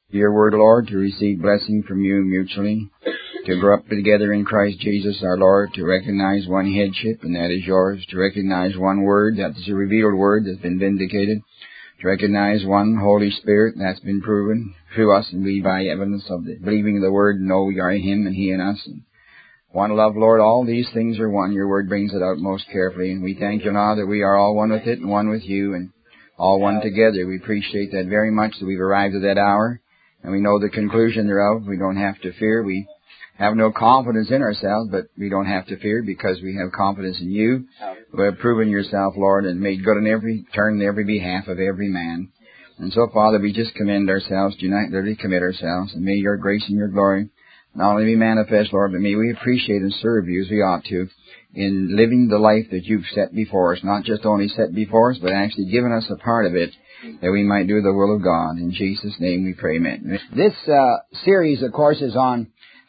Your word, Lord, to receive blessing from you mutually, to grow up together in Christ Jesus our Lord, to recognize one headship, and that is yours, to recognize one word, that is a revealed word that's been vindicated, to recognize one Holy Spirit that's been proven through us, and we by evidence of the believing of the word know we are in Him and He in us. And one love, Lord, all these things are one. Your word brings it out most carefully, and we thank you now that we are all one with it and one with you, and all one together. We appreciate that very much, that we've arrived at that hour, and we know the conclusion thereof. We don't have to fear. We have no confidence in ourselves, but we don't have to fear because we have confidence in you, who have proven yourself, Lord, and made good on every turn, in every behalf of every man. And so, Father, we just commend ourselves, do not literally commit ourselves, and may your grace and your glory not only be manifest, Lord, but may we appreciate and serve you as we ought to in living the life that you've set before us, not just only set before us, but actually given us a part of it, that we might do the will of God. In Jesus' name we pray, amen. This series, of course, is on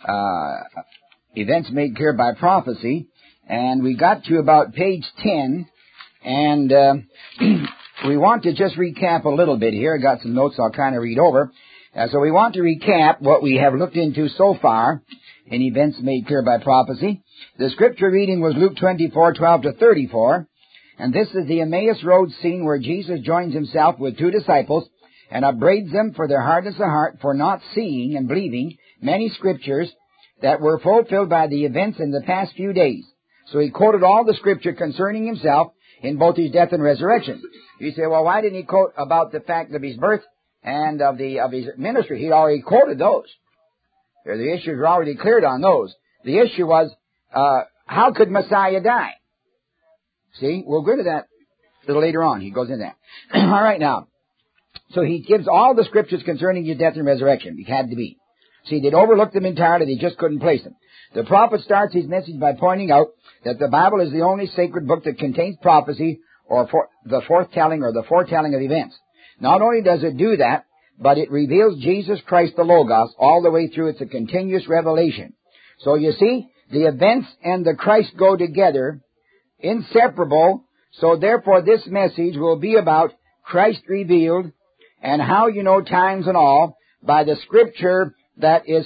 events made clear by prophecy, and we got to about page 10, and we want to just recap a little bit here. I got some notes I'll kind of read over. So we want to recap what we have looked into so far in events made clear by prophecy. The scripture reading was Luke 24:12-34, and this is the Emmaus Road scene where Jesus joins himself with two disciples and upbraids them for their hardness of heart for not seeing and believing many scriptures that were fulfilled by the events in the past few days. So he quoted all the scripture concerning himself in both his death and resurrection. You say, well, why didn't he quote about the fact of his birth and of his ministry? He'd already quoted those. The issues were already cleared on those. The issue was, how could Messiah die? See, we'll go to that a little later on. He goes into that. All right, now. So he gives all the scriptures concerning his death and resurrection. It had to be. See, they'd overlooked them entirely. They just couldn't place them. The prophet starts his message by pointing out that the Bible is the only sacred book that contains prophecy or the foretelling of events. Not only does it do that, but it reveals Jesus Christ the Logos all the way through. It's a continuous revelation. So you see, the events and the Christ go together, inseparable. So therefore this message will be about Christ revealed and how you know times and all by the scripture that is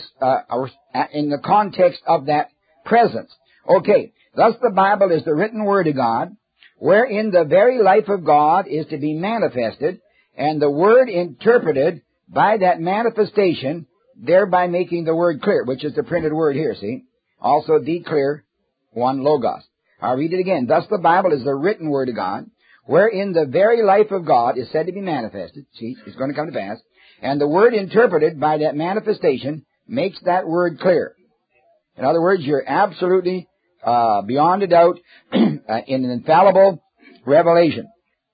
in the context of that presence. Okay, thus the Bible is the written word of God, wherein the very life of God is to be manifested, and the word interpreted by that manifestation, thereby making the word clear, which is the printed word here, see? Also the clear one Logos. I'll read it again. Thus the Bible is the written word of God, wherein the very life of God is said to be manifested. See, it's going to come to pass. And the word interpreted by that manifestation makes that word clear. In other words, you're absolutely beyond a doubt in an infallible revelation.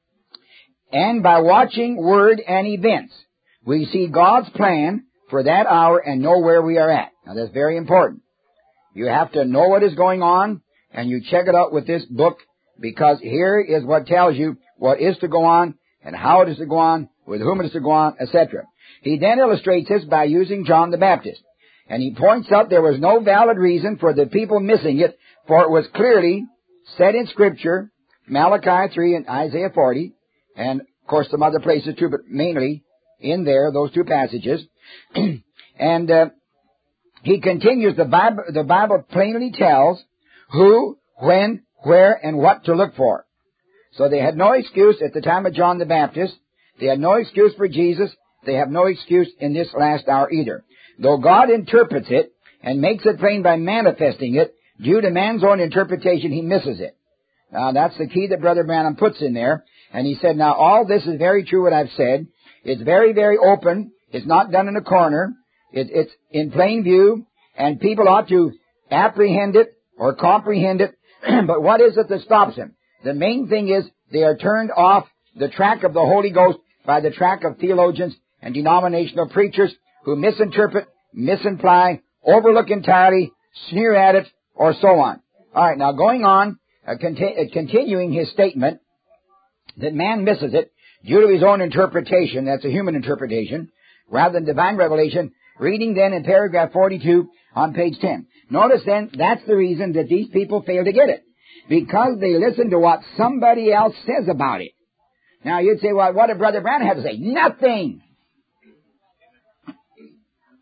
And by watching word and events, we see God's plan for that hour and know where we are at. Now that's very important. You have to know what is going on, and you check it out with this book, because here is what tells you what is to go on, and how it is to go on, with whom it is to go on, etc. He then illustrates this by using John the Baptist. And he points out there was no valid reason for the people missing it, for it was clearly said in Scripture, Malachi 3 and Isaiah 40, and of course some other places too, but mainly in there, those two passages. And he continues, the Bible plainly tells who, when, where, and what to look for. So they had no excuse at the time of John the Baptist. They had no excuse for Jesus. They have no excuse in this last hour either. Though God interprets it and makes it plain by manifesting it, due to man's own interpretation, he misses it. Now, that's the key that Brother Branham puts in there. And he said, now, all this is very true what I've said. It's very, very open. It's not done in a corner. It's in plain view, and people ought to apprehend it or comprehend it. But what is it that stops them? The main thing is they are turned off the track of the Holy Ghost by the track of theologians and denominational preachers who misinterpret, misimply, overlook entirely, sneer at it, or so on. All right, now going on, continuing his statement that man misses it due to his own interpretation, that's a human interpretation, rather than divine revelation, reading then in paragraph 42 on page 10. Notice then, that's the reason that these people fail to get it. Because they listen to what somebody else says about it. Now you'd say, well, what did Brother Branham have to say? Nothing!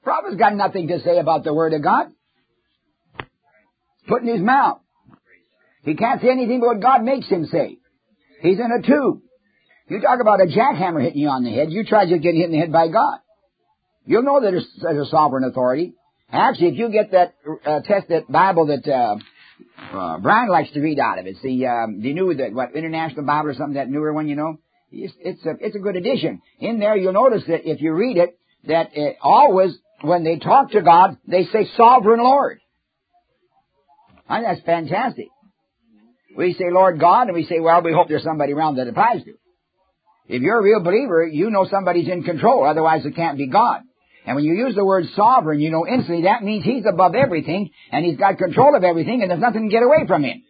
Prophet's got nothing to say about the Word of God. It's put in his mouth. He can't say anything but what God makes him say. He's in a tube. You talk about a jackhammer hitting you on the head, you try to get hit in the head by God. You'll know that there's a sovereign authority. Actually, if you get that that Bible that Brian likes to read out of, it's the new International Bible or something, that newer one, you know. It's a good edition. In there, you'll notice that if you read it, that always when they talk to God, they say Sovereign Lord. And that's fantastic. We say Lord God, and we say, well, we hope there's somebody around that applies to. If you're a real believer, you know somebody's in control. Otherwise, it can't be God. And when you use the word sovereign, you know instantly that means he's above everything, and he's got control of everything, and there's nothing to get away from him.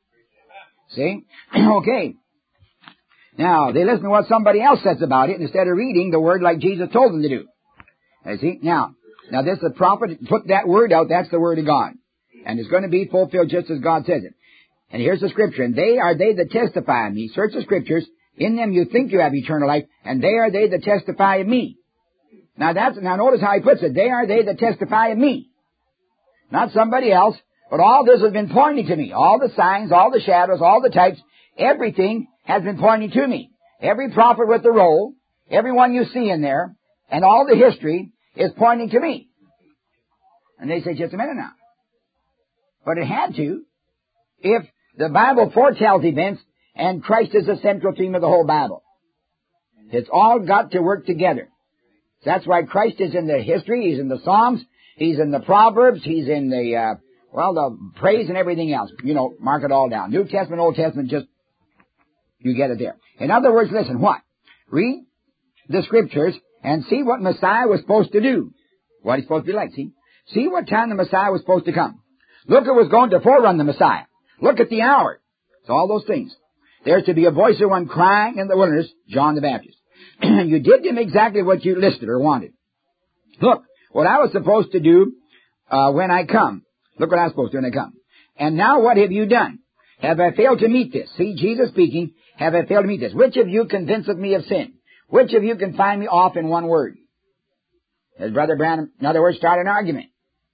See? Okay. Now, they listen to what somebody else says about it instead of reading the word like Jesus told them to do. You see? Now this the prophet put that word out, that's the word of God. And it's going to be fulfilled just as God says it. And here's the scripture. And they are they that testify of me. Search the scriptures. In them you think you have eternal life, and they are they that testify of me. Now notice how he puts it. They are they that testify of me. Not somebody else, but all this has been pointing to me. All the signs, all the shadows, all the types, everything has been pointing to me. Every prophet with the roll, everyone you see in there, and all the history is pointing to me. And they say, just a minute now. But it had to, if the Bible foretells events, and Christ is the central theme of the whole Bible. It's all got to work together. That's why Christ is in the history, he's in the Psalms, he's in the Proverbs, he's in the praise and everything else. You know, mark it all down. New Testament, Old Testament, just, you get it there. In other words, listen, what? Read the scriptures and see what Messiah was supposed to do. What he's supposed to be like, see? See what time the Messiah was supposed to come. Look who was going to forerun the Messiah. Look at the hour. It's all those things. There's to be a voice of one crying in the wilderness, John the Baptist. You did him exactly what you listed or wanted. Look, what I was supposed to do when I come. Look what I was supposed to do when I come. And now what have you done? Have I failed to meet this? See, Jesus speaking, have I failed to meet this? Which of you convinceth me of sin? Which of you can find me off in one word? As Brother Branham, in other words, started an argument.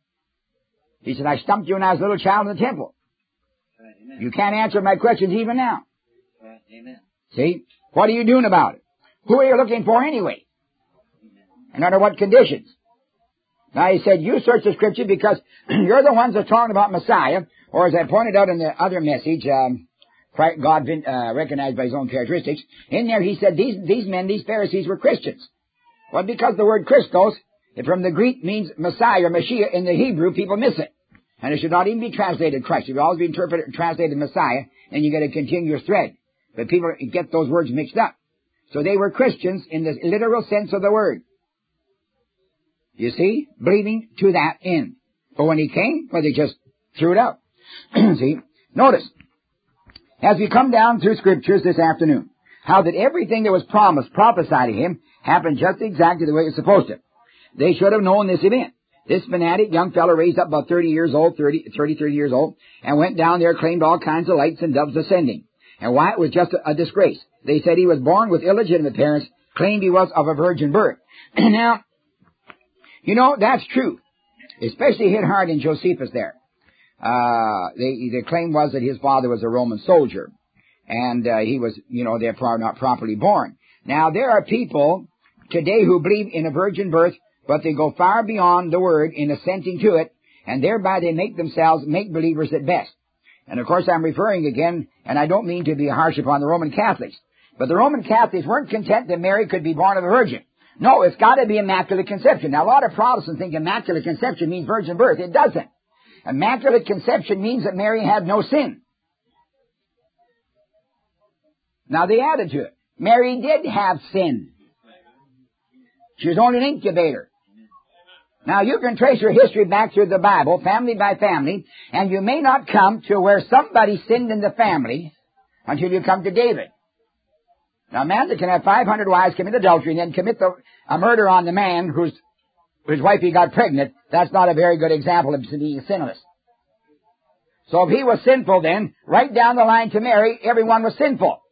He said, I stumped you when I was a little child in the temple. Right, you can't answer my questions even now. Right, amen. See? What are you doing about it? Who are you looking for anyway? And under what conditions? Now he said, you search the scripture because you're the ones that are talking about Messiah, or as I pointed out in the other message, God recognized by his own characteristics. In there he said, these men, these Pharisees were Christians. Well, because the word Christos, from the Greek means Messiah or Mashiach, in the Hebrew people miss it. And it should not even be translated Christ. It should always be interpreted, translated Messiah, and you get a continuous thread. But people get those words mixed up. So they were Christians in the literal sense of the word. You see? Believing to that end. But when he came, well, they just threw it out. See? Notice, as we come down through scriptures this afternoon, how that everything that was prophesied to him, happened just exactly the way it's supposed to. They should have known this event. This fanatic young fellow raised up about 30 years old, 30 years old, and went down there, claimed all kinds of lights and doves ascending. And why? It was just a disgrace. They said he was born with illegitimate parents, claimed he was of a virgin birth. Now, you know, that's true. Especially hit hard in Josephus there. The claim was that his father was a Roman soldier. And he was, you know, therefore not properly born. Now, there are people today who believe in a virgin birth, but they go far beyond the word in assenting to it, and thereby they make themselves make-believers at best. And of course I'm referring again, and I don't mean to be harsh upon the Roman Catholics, but the Roman Catholics weren't content that Mary could be born of a virgin. No, it's got to be immaculate conception. Now a lot of Protestants think immaculate conception means virgin birth. It doesn't. Immaculate conception means that Mary had no sin. Now they added to it. Mary did have sin. She was only an incubator. Now, you can trace your history back through the Bible, family by family, and you may not come to where somebody sinned in the family until you come to David. Now, a man that can have 500 wives commit adultery and then commit a murder on the man whose wife he got pregnant, that's not a very good example of being sinless. So if he was sinful then, right down the line to Mary, everyone was sinful.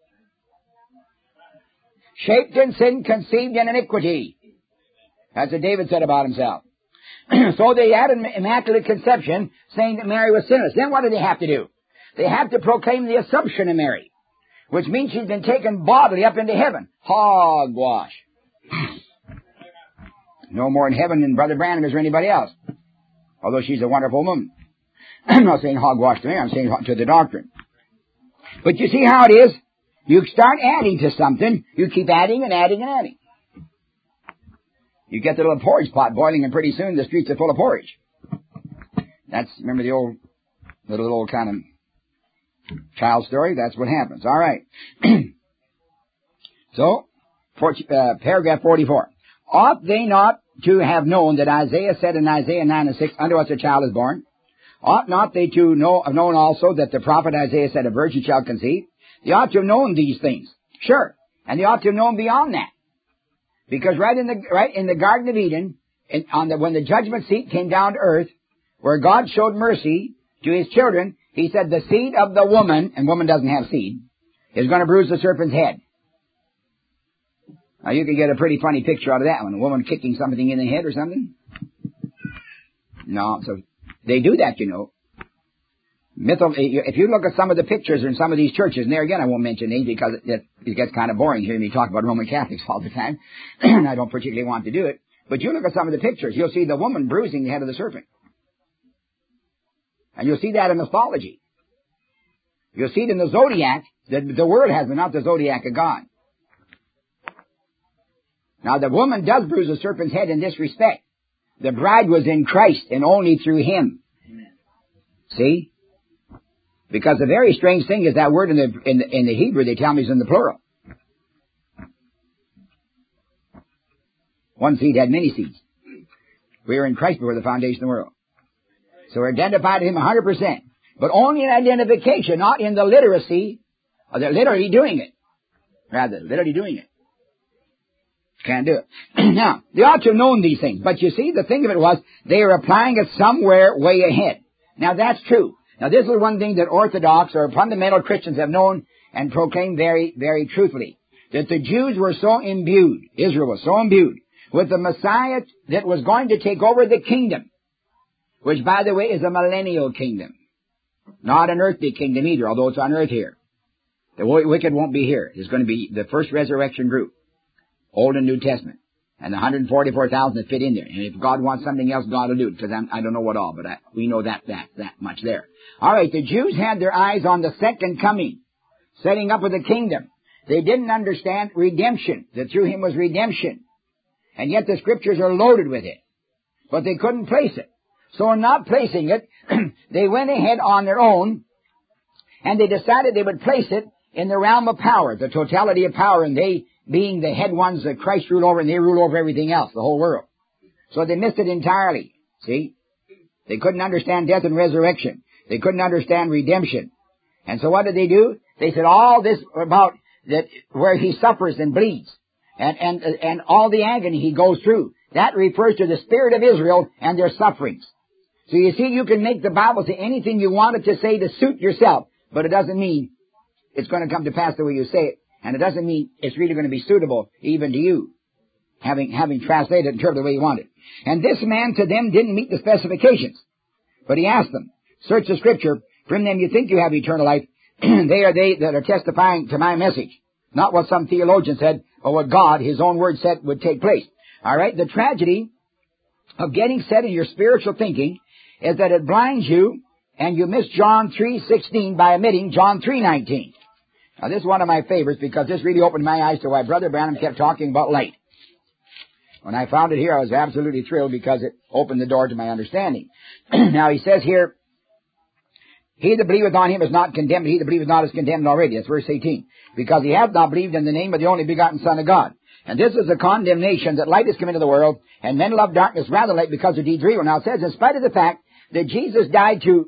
Shaped in sin, conceived in iniquity. That's what David said about himself. So they had an immaculate conception, saying that Mary was sinless. Then what do they have to do? They have to proclaim the Assumption of Mary, which means she's been taken bodily up into heaven. Hogwash. No more in heaven than Brother Branham is or anybody else, although she's a wonderful woman. I'm not saying hogwash to me, I'm saying to the doctrine. But you see how it is? You start adding to something, you keep adding and adding and adding. You get the little porridge pot boiling, and pretty soon the streets are full of porridge. That's, remember the little old kind of child story? That's what happens. All right. So, paragraph 44. Ought they not to have known that Isaiah said in Isaiah 9:6, unto us a child is born? Ought not they to have known also that the prophet Isaiah said, a virgin shall conceive? They ought to have known these things. Sure. And they ought to have known beyond that. Because right in the Garden of Eden, when the judgment seat came down to earth, where God showed mercy to His children, He said, the seed of the woman, and woman doesn't have seed, is going to bruise the serpent's head. Now you can get a pretty funny picture out of that one. A woman kicking something in the head or something. No, so they do that, you know. If you look at some of the pictures in some of these churches, and there again I won't mention names because it gets kind of boring hearing me talk about Roman Catholics all the time, and I don't particularly want to do it. But you look at some of the pictures, you'll see the woman bruising the head of the serpent. And you'll see that in mythology. You'll see it in the zodiac, the word has been, not the zodiac of God. Now the woman does bruise the serpent's head in this respect. The bride was in Christ and only through Him. Amen. See? Because the very strange thing is that word in the Hebrew, they tell me, is in the plural. One seed had many seeds. We were in Christ before the foundation of the world. So we're identified to Him 100%. But only in identification, not in the literacy, or the literally doing it. Rather, literally doing it. Can't do it. Now, they ought to have known these things. But you see, the thing of it was, they were applying it somewhere way ahead. Now, that's true. Now, this is one thing that Orthodox or fundamental Christians have known and proclaimed very, very truthfully. That the Jews were so imbued, Israel was so imbued, with the Messiah that was going to take over the kingdom. Which, by the way, is a millennial kingdom. Not an earthly kingdom either, although it's on earth here. The wicked won't be here. It's going to be the first resurrection group. Old and New Testament. And the 144,000 that fit in there. And if God wants something else, God will do it. Because I don't know what all, but we know that much there. All right, the Jews had their eyes on the second coming. Setting up of the kingdom. They didn't understand redemption. That through Him was redemption. And yet the Scriptures are loaded with it. But they couldn't place it. So in not placing it, they went ahead on their own. And they decided they would place it in the realm of power. The totality of power. And they being the head ones that Christ ruled over, and they rule over everything else, the whole world. So they missed it entirely. See? They couldn't understand death and resurrection. They couldn't understand redemption. And so what did they do? They said all this about that where He suffers and bleeds, and all the agony He goes through, that refers to the spirit of Israel and their sufferings. So you see, you can make the Bible say anything you want it to say to suit yourself, but it doesn't mean it's going to come to pass the way you say it. And it doesn't mean it's really going to be suitable even to you, having translated it and interpreted the way you want it. And this man to them didn't meet the specifications. But he asked them, search the Scripture, from them you think you have eternal life. They are they that are testifying to my message. Not what some theologian said, or what God, His own word said would take place. All right, the tragedy of getting set in your spiritual thinking is that it blinds you, and you miss John 3:16 by omitting John 3:19. Now, this is one of my favorites because this really opened my eyes to why Brother Branham kept talking about light. When I found it here, I was absolutely thrilled because it opened the door to my understanding. Now, he says here, he that believeth on Him is not condemned, he that believeth not is condemned already. That's verse 18. Because he hath not believed in the name of the only begotten Son of God. And this is the condemnation that light has come into the world, and men love darkness rather light because the deeds are evil. Now, it says, in spite of the fact that Jesus died to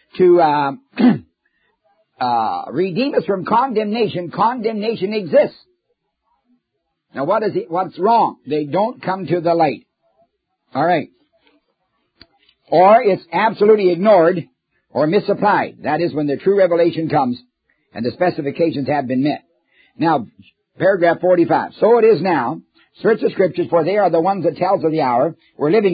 redeem us from condemnation, condemnation exists. Now what's wrong? They don't come to the light. Alright. Or it's absolutely ignored or misapplied. That is when the true revelation comes and the specifications have been met. Now, paragraph 45. So it is now, search the Scriptures, for they are the ones that tells of the hour we're living in.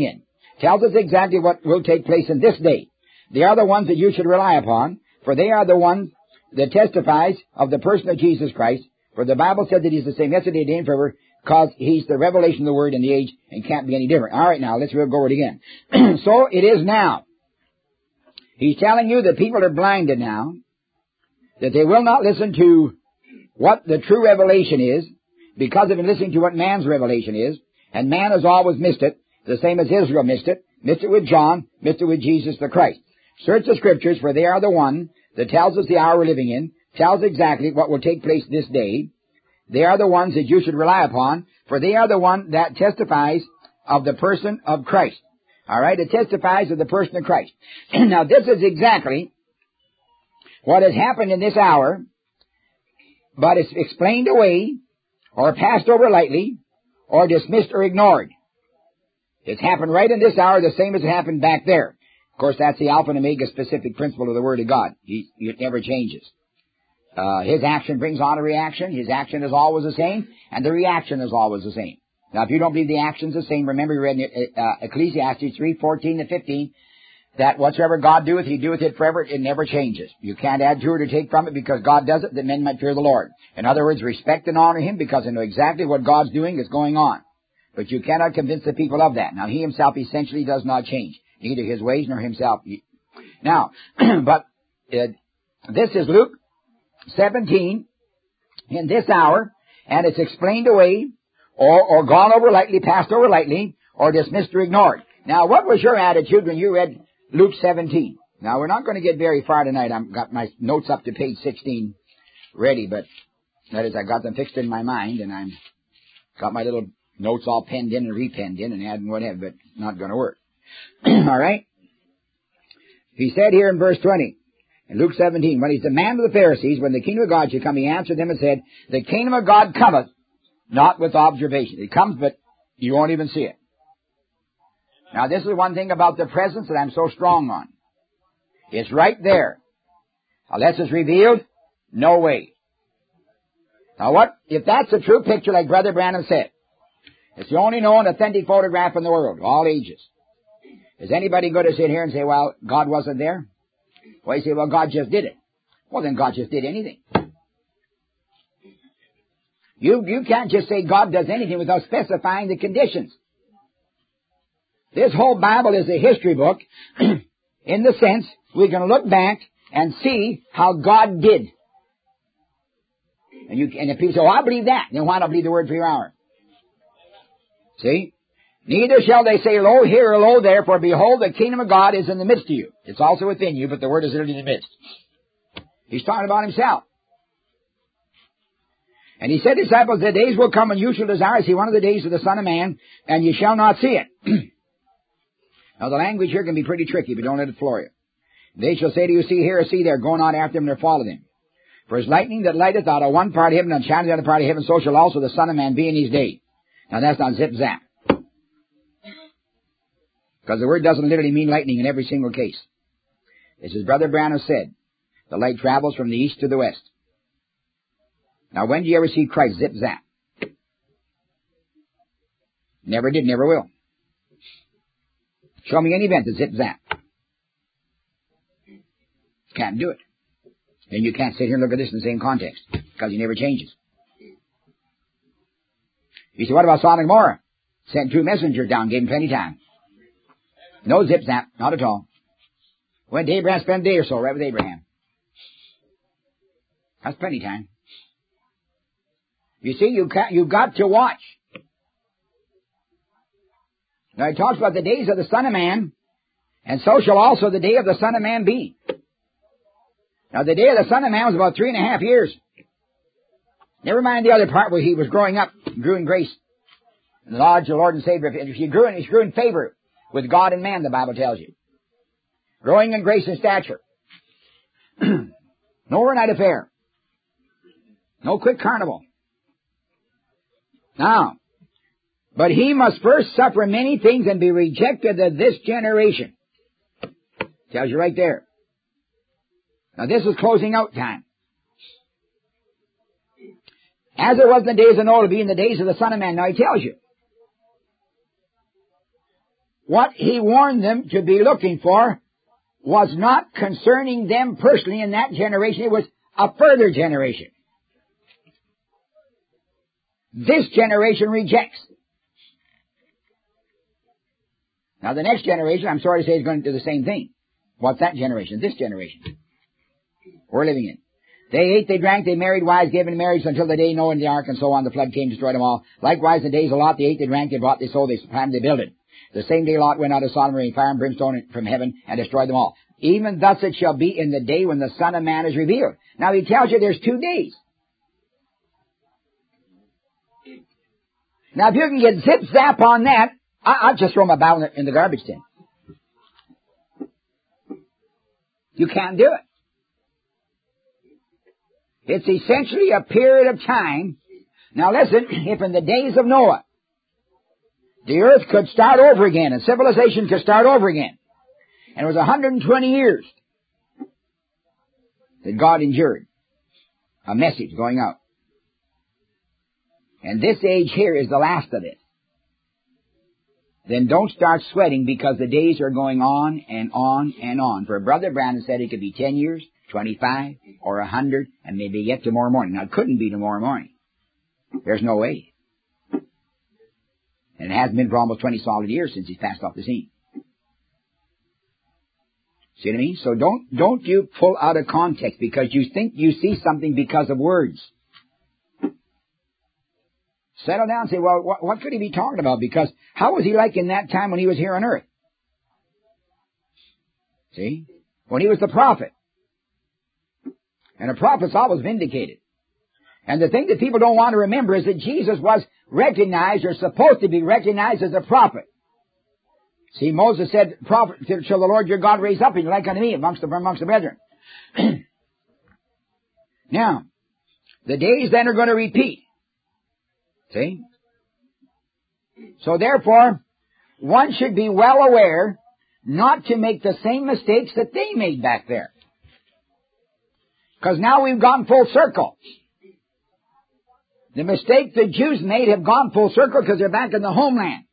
tells us exactly what will take place in this day. They are the ones that you should rely upon, for they are the ones that testifies of the person of Jesus Christ. For the Bible said that He's the same yesterday, today, and forever, because He's the revelation of the Word in the age and can't be any different. All right, now, let's go over it again. So it is now. He's telling you that people are blinded now, that they will not listen to what the true revelation is, because they've been listening to what man's revelation is, and man has always missed it, the same as Israel missed it with John, missed it with Jesus the Christ. Search the Scriptures, for they are the one that tells us the hour we're living in, tells exactly what will take place this day. They are the ones that you should rely upon, for they are the one that testifies of the person of Christ. All right, it testifies of the person of Christ. Now, this is exactly what has happened in this hour, but it's explained away, or passed over lightly, or dismissed or ignored. It's happened right in this hour, the same as it happened back there. Of course, that's the Alpha and Omega specific principle of the Word of God. It never changes. His action brings on a reaction. His action is always the same, and the reaction is always the same. Now, if you don't believe the action's the same, remember we read in Ecclesiastes 3:14-15, that whatsoever God doeth, He doeth it forever. It never changes. You can't add to it or take from it, because God does it that men might fear the Lord. In other words, respect and honor Him, because they know exactly what God's doing is going on. But you cannot convince the people of that. Now, He Himself essentially does not change, neither His ways nor Himself. Now, but this is Luke 17 in this hour, and it's explained away, or gone over lightly, passed over lightly, or dismissed or ignored. Now, what was your attitude when you read Luke 17? Now, we're not going to get very far tonight. I've got my notes up to page 16 ready, but that is, I got them fixed in my mind, and I've got my little notes all penned in and repenned in and adding whatever, but not going to work. All right? He said here in verse 20, in Luke 17, when He's the man of the Pharisees, when the kingdom of God should come, He answered them and said, the kingdom of God cometh not with observation. It comes, but you won't even see it. Now, this is one thing about the presence that I'm so strong on. It's right there. Unless it's revealed, no way. Now, what if that's a true picture, like Brother Branham said? It's the only known authentic photograph in the world, all ages. Is anybody going to sit here and say, well, God wasn't there? Well, you say, well, God just did it. Well, then God just did anything. You can't just say God does anything without specifying the conditions. This whole Bible is a history book in the sense we can look back and see how God did. And if people say, oh, I believe that, then why not believe the word for your hour? See? Neither shall they say, lo here or lo there, for behold, the kingdom of God is in the midst of you. It's also within you, but the word is literally in the midst. He's talking about Himself. And He said, disciples, the days will come when you shall desire to see one of the days of the Son of Man, and you shall not see it. Now, the language here can be pretty tricky, but don't let it floor you. They shall say to you, see here or see there, go not after him, nor follow them. For as lightning that lighteth out of one part of heaven and shineth out of the other part of heaven, so shall also the Son of Man be in His day. Now, that's not zip-zap. Because the word doesn't literally mean lightning in every single case. It's as Brother Branham said, the light travels from the east to the west. Now, when do you ever see Christ zip-zap? Never did, never will. Show me any event that zip-zap. Can't do it. Then you can't sit here and look at this in the same context, because He never changes. You say, what about Sodom and Gomorrah? Sent 2 messengers down, gave them plenty of time. No zip-zap, not at all. Went to Abraham, spent a day or so right with Abraham. That's plenty of time. You see, you've got to watch. Now, He talks about the days of the Son of Man, and so shall also the day of the Son of Man be. Now, the day of the Son of Man was about 3.5 years. Never mind the other part where He was growing up, grew in grace, and the knowledge of the Lord and Savior. He grew in favor with God and man, the Bible tells you. Growing in grace and stature. No overnight affair. No quick carnival. Now, but He must first suffer many things and be rejected of this generation. Tells you right there. Now, this is closing out time. As it was in the days of Noah, it'll be in the days of the Son of Man. Now, He tells you. what He warned them to be looking for was not concerning them personally in that generation. It was a further generation. This generation rejects. Now the next generation, I'm sorry to say, is going to do the same thing. What's that generation? This generation we're living in. They ate, they drank, they married wives, gave in marriage until the day Noah and the ark and so on. The flood came, destroyed them all. Likewise, in the days of Lot, they ate, they drank, they bought, they sold, they planted, they built it. The same day Lot went out of Sodom, raining fire and brimstone from heaven and destroyed them all. Even thus it shall be in the day when the Son of Man is revealed. Now he tells you there's 2 days. Now if you can get zip-zap on that, I'll just throw my Bible in the garbage tin. You can't do it. It's essentially a period of time. Now listen, if in the days of Noah, the earth could start over again, and civilization could start over again, and it was 120 years that God endured a message going out. And this age here is the last of it. Then don't start sweating because the days are going on and on and on. For Brother Branham said it could be 10 years, 25, or 100, and maybe yet tomorrow morning. Now, it couldn't be tomorrow morning. There's no way. And it hasn't been for almost 20 solid years since he's passed off the scene. See what I mean? So don't you pull out of context because you think you see something because of words. Settle down and say, well, what could he be talking about? Because how was he like in that time when he was here on earth? See? When he was the prophet. And a prophet's always vindicated. And the thing that people don't want to remember is that Jesus was recognized or supposed to be recognized as a prophet. See, Moses said, prophet, shall the Lord your God raise up in you like unto me amongst the brethren. Now, the days then are going to repeat. See? So therefore, one should be well aware not to make the same mistakes that they made back there. Because now we've gone full circle. The mistake the Jews made have gone full circle because they're back in the homeland.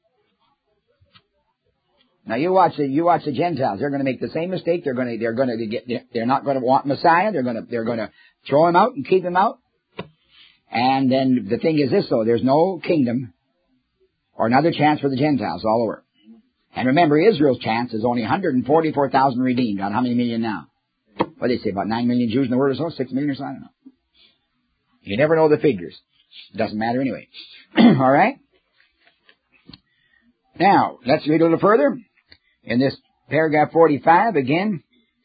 Now you watch the Gentiles. They're going to make the same mistake. They're not going to want Messiah. They're going to throw him out and keep him out. And then the thing is this though, there's no kingdom or another chance for the Gentiles all over. And remember, Israel's chance is only 144,000 redeemed. Out how many million now? What do they say, about 9 million Jews in the world or so? 6 million or so? I don't know. You never know the figures. It doesn't matter anyway. All right? Now, let's read a little further. In this paragraph 45, again,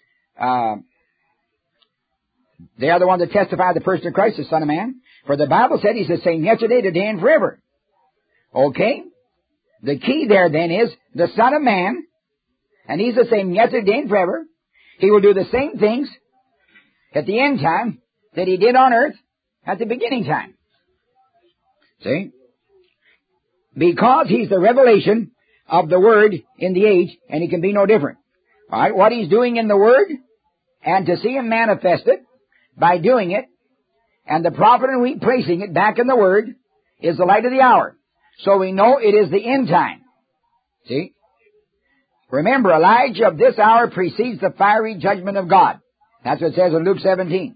they are the ones that testify the person of Christ, the Son of Man. For the Bible said He's the same yesterday, today, and forever. Okay? The key there then is the Son of Man, and He's the same yesterday and forever. He will do the same things at the end time that He did on earth at the beginning time. See? Because He's the revelation of the Word in the age, and He can be no different. All right? What He's doing in the Word, and to see Him manifested by doing it, and the prophet and we placing it back in the Word, is the light of the hour. So we know it is the end time. See? Remember, Elijah of this hour precedes the fiery judgment of God. That's what it says in Luke 17.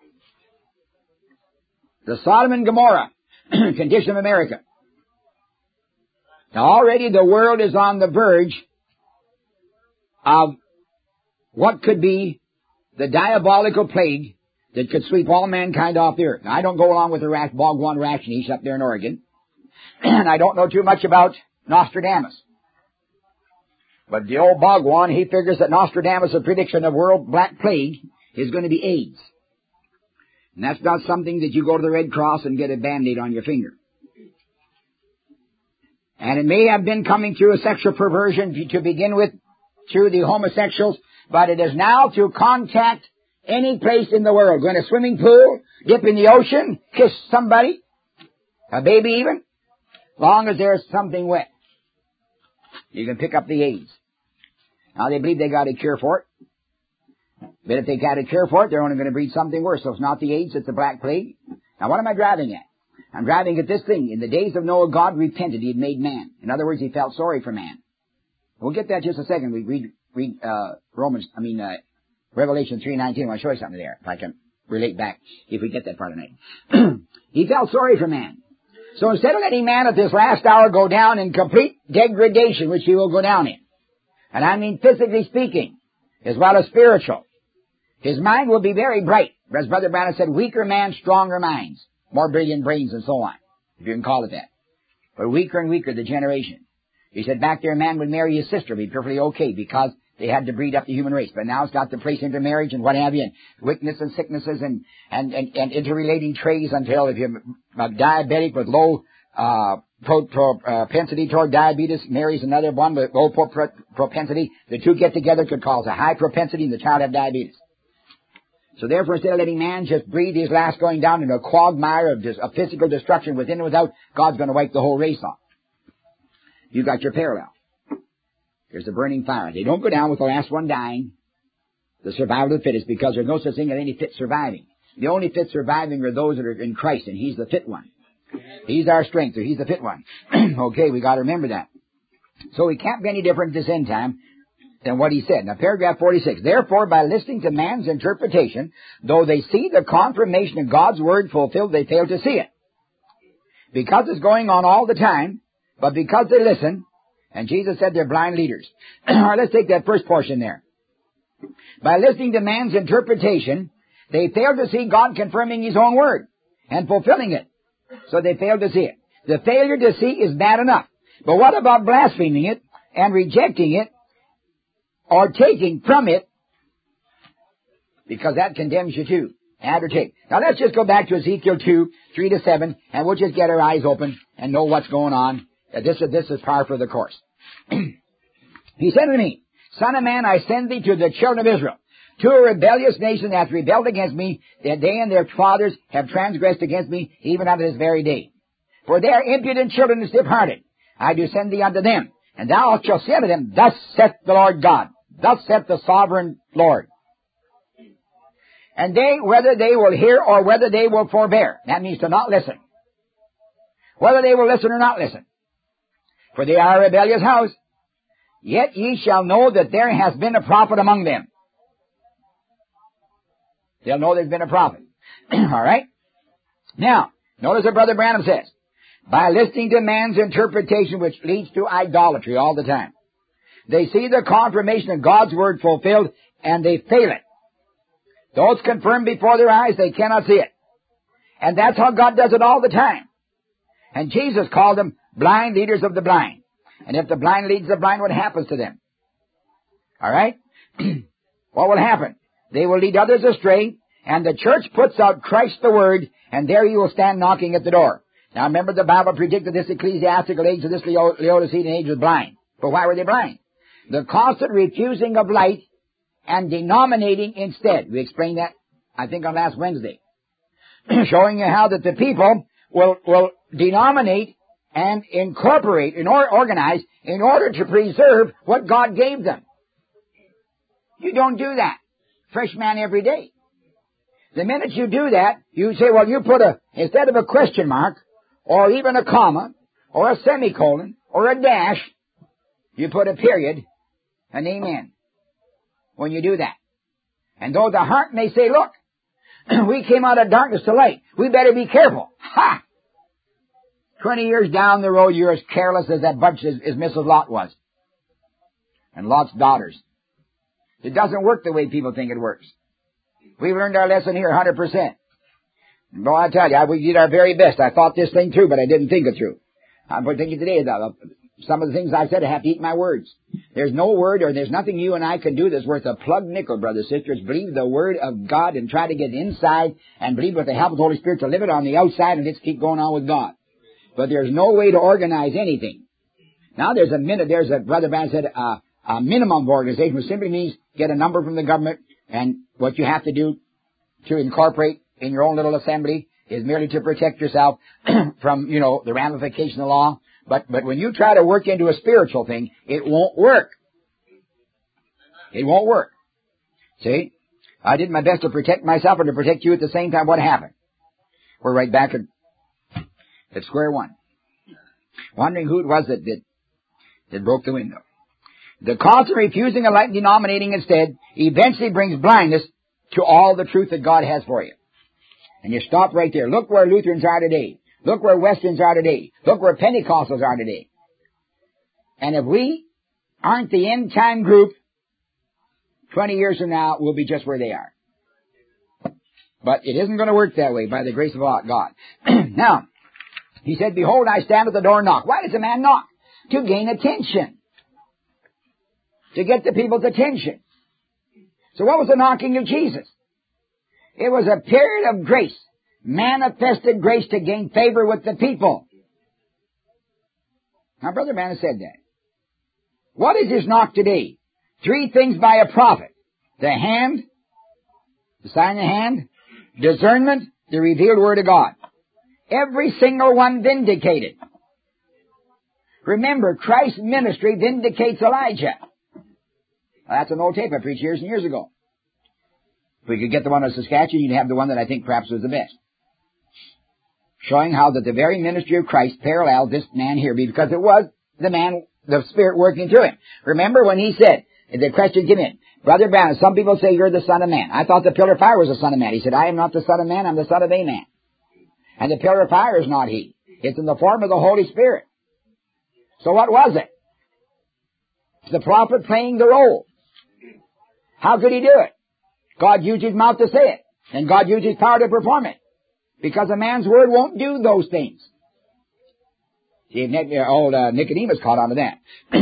The Sodom and Gomorrah condition of America. Now already the world is on the verge of what could be the diabolical plague that could sweep all mankind off the earth. Now I don't go along with the Bhagwan Rajneesh up there in Oregon. And I don't know too much about Nostradamus. But the old Bhagwan, he figures that Nostradamus' prediction of world black plague is going to be AIDS. And that's not something that you go to the Red Cross and get a Band-Aid on your finger. And it may have been coming through a sexual perversion to begin with, through the homosexuals, but it is now to contact any place in the world. Go in a swimming pool, dip in the ocean, kiss somebody, a baby even, long as there's something wet. You can pick up the AIDS. Now they believe they got a cure for it. But if they got a cure for it, they're only going to breed something worse. So it's not the AIDS, it's the black plague. Now what am I driving at? I'm driving at this thing. In the days of Noah, God repented. He had made man. In other words, He felt sorry for man. We'll get that just a second. We read Revelation 3:19. I want to show you something there, if I can relate back, if we get that part tonight. He felt sorry for man. So instead of letting man at this last hour go down in complete degradation, which he will go down in, and I mean physically speaking, as well as spiritual, his mind will be very bright. As Brother Branham said, weaker man, stronger minds, more brilliant brains, and so on, if you can call it that. But weaker and weaker the generation. He said back there a man would marry his sister, be perfectly okay, because they had to breed up the human race. But now it's got to place into marriage and what have you, and weakness and sicknesses and interrelating traits until if you're diabetic with low propensity toward diabetes marries another one with low propensity, the two get together could cause a high propensity and the child have diabetes. So therefore, instead of letting man just breathe his last going down into a quagmire of physical destruction within and without, God's going to wipe the whole race off. You got your parallel. There's the burning fire. They don't go down with the last one dying, the survival of the fittest, because there's no such thing as any fit surviving. The only fit surviving are those that are in Christ, and He's the fit one. He's our strength, or He's the fit one. Okay, we got to remember that. So we can't be any different this end time than what he said. Now, paragraph 46. Therefore, by listening to man's interpretation, though they see the confirmation of God's word fulfilled, they fail to see it. Because it's going on all the time, but because they listen, and Jesus said they're blind leaders. All right, let's take that first portion there. By listening to man's interpretation, they fail to see God confirming His own word and fulfilling it. So they fail to see it. The failure to see is bad enough. But what about blaspheming it and rejecting it or taking from it? Because that condemns you too. Add or take. Now let's just go back to Ezekiel 2:3-7, and we'll just get our eyes open and know what's going on. This is par for the course. He said to me, Son of man, I send thee to the children of Israel, to a rebellious nation that hath rebelled against me, that they and their fathers have transgressed against me, even unto this very day. For they are impudent children and stiff-hearted. I do send thee unto them, and thou shalt say unto them, Thus saith the Lord God, thus saith the sovereign Lord. And they, whether they will hear or whether they will forbear, that means to not listen. Whether they will listen or not listen. For they are a rebellious house. Yet ye shall know that there has been a prophet among them. They'll know there's been a prophet. All right? Now, notice what Brother Branham says. By listening to man's interpretation, which leads to idolatry all the time, they see the confirmation of God's word fulfilled, and they fail it. Though it's confirmed before their eyes, they cannot see it. And that's how God does it all the time. And Jesus called them blind leaders of the blind. And if the blind leads the blind, what happens to them? All right? What will happen? They will lead others astray, and the church puts out Christ the Word, and there He will stand knocking at the door. Now remember, the Bible predicted this ecclesiastical age of this Laodicean age was blind. But why were they blind? The constant refusing of light and denominating instead. We explained that, I think, on last Wednesday. Showing you how that the people will denominate and incorporate and organize in order to preserve what God gave them. You don't do that. Fresh man every day. The minute you do that, you say, well, you put instead of a question mark, or even a comma, or a semicolon, or a dash, you put a period, an amen, when you do that. And though the heart may say, look, we came out of darkness to light, we better be careful. Ha! 20 years down the road, you're as careless as that bunch as Mrs. Lot was. And Lot's daughters. It doesn't work the way people think it works. We've learned our lesson here 100%. Boy, I tell you, we did our very best. I thought this thing through, but I didn't think it through. I'm thinking today, some of the things I've said, I have to eat my words. There's no word or there's nothing you and I can do that's worth a plug nickel, brothers and sisters. Believe the Word of God and try to get inside and believe with the help of the Holy Spirit to live it on the outside and just keep going on with God. But there's no way to organize anything. Now there's a Brother Branham said, a minimum of organization, which simply means get a number from the government, and what you have to do to incorporate in your own little assembly is merely to protect yourself from, the ramification of law. But when you try to work into a spiritual thing, it won't work. It won't work. See? I did my best to protect myself and to protect you at the same time. What happened? We're right back at square one. Wondering who it was that broke the window. The constant refusing of light and denominating instead eventually brings blindness to all the truth that God has for you. And you stop right there. Look where Lutherans are today. Look where Westerns are today. Look where Pentecostals are today. And if we aren't the end time group, 20 years from now, we'll be just where they are. But it isn't going to work that way by the grace of God. Now, he said, behold, I stand at the door and knock. Why does a man knock? To gain attention. To get the people's attention. So what was the knocking of Jesus? It was a period of grace. Manifested grace to gain favor with the people. Now, Brother Branham said that. What is his knock today? 3 things by a prophet. The hand, the sign of the hand, discernment, the revealed word of God. Every single one vindicated. Remember, Christ's ministry vindicates Elijah. Well, that's an old tape I preached years and years ago. If we could get the one of Saskatchewan, you'd have the one that I think perhaps was the best. Showing how that the very ministry of Christ paralleled this man here, because it was the man, the Spirit working through him. Remember when he said, the question came in, Brother Branham, some people say you're the Son of Man. I thought the pillar of fire was the Son of Man. He said, I am not the Son of Man, I'm the Son of a Man. And the pillar of fire is not he. It's in the form of the Holy Spirit. So what was it? The prophet playing the role. How could he do it? God used his mouth to say it. And God used his power to perform it. Because a man's word won't do those things. See, old Nicodemus caught on to that.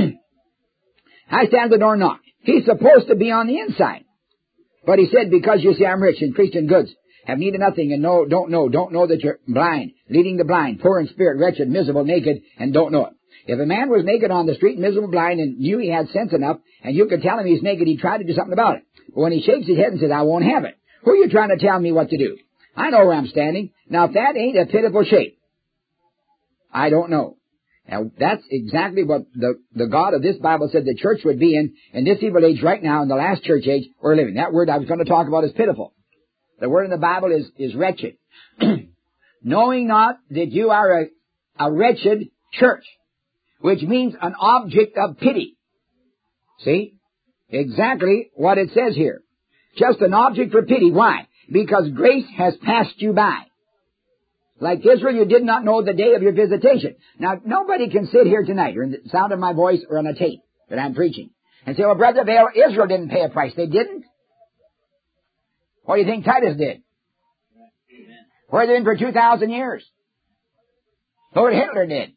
I stand at the door and knock. He's supposed to be on the inside. But he said, because you say I'm rich and preached in goods, have need of nothing and don't know that you're blind, leading the blind, poor in spirit, wretched, miserable, naked, and don't know it. If a man was naked on the street, miserable, blind, and knew he had sense enough, and you could tell him he's naked, he'd try to do something about it. But when he shakes his head and says, I won't have it, who are you trying to tell me what to do? I know where I'm standing. Now, if that ain't a pitiful shape, I don't know. Now, that's exactly what the God of this Bible said the church would be in this evil age right now, in the last church age we're living. That word I was going to talk about is pitiful. The word in the Bible is wretched. Knowing not that you are a wretched church, which means an object of pity. See? Exactly what it says here. Just an object for pity. Why? Because grace has passed you by. Like Israel, you did not know the day of your visitation. Now, nobody can sit here tonight, or in the sound of my voice, or on a tape that I'm preaching, and say, well, Brother Vail, Israel didn't pay a price. They didn't? What do you think Titus did? Where they been for 2,000 years? Lord Hitler did.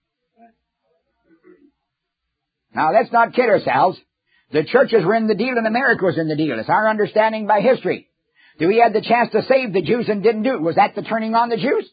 Now, let's not kid ourselves. The churches were in the deal and America was in the deal. It's our understanding by history. Do we had the chance to save the Jews and didn't do it? Was that the turning on the Jews?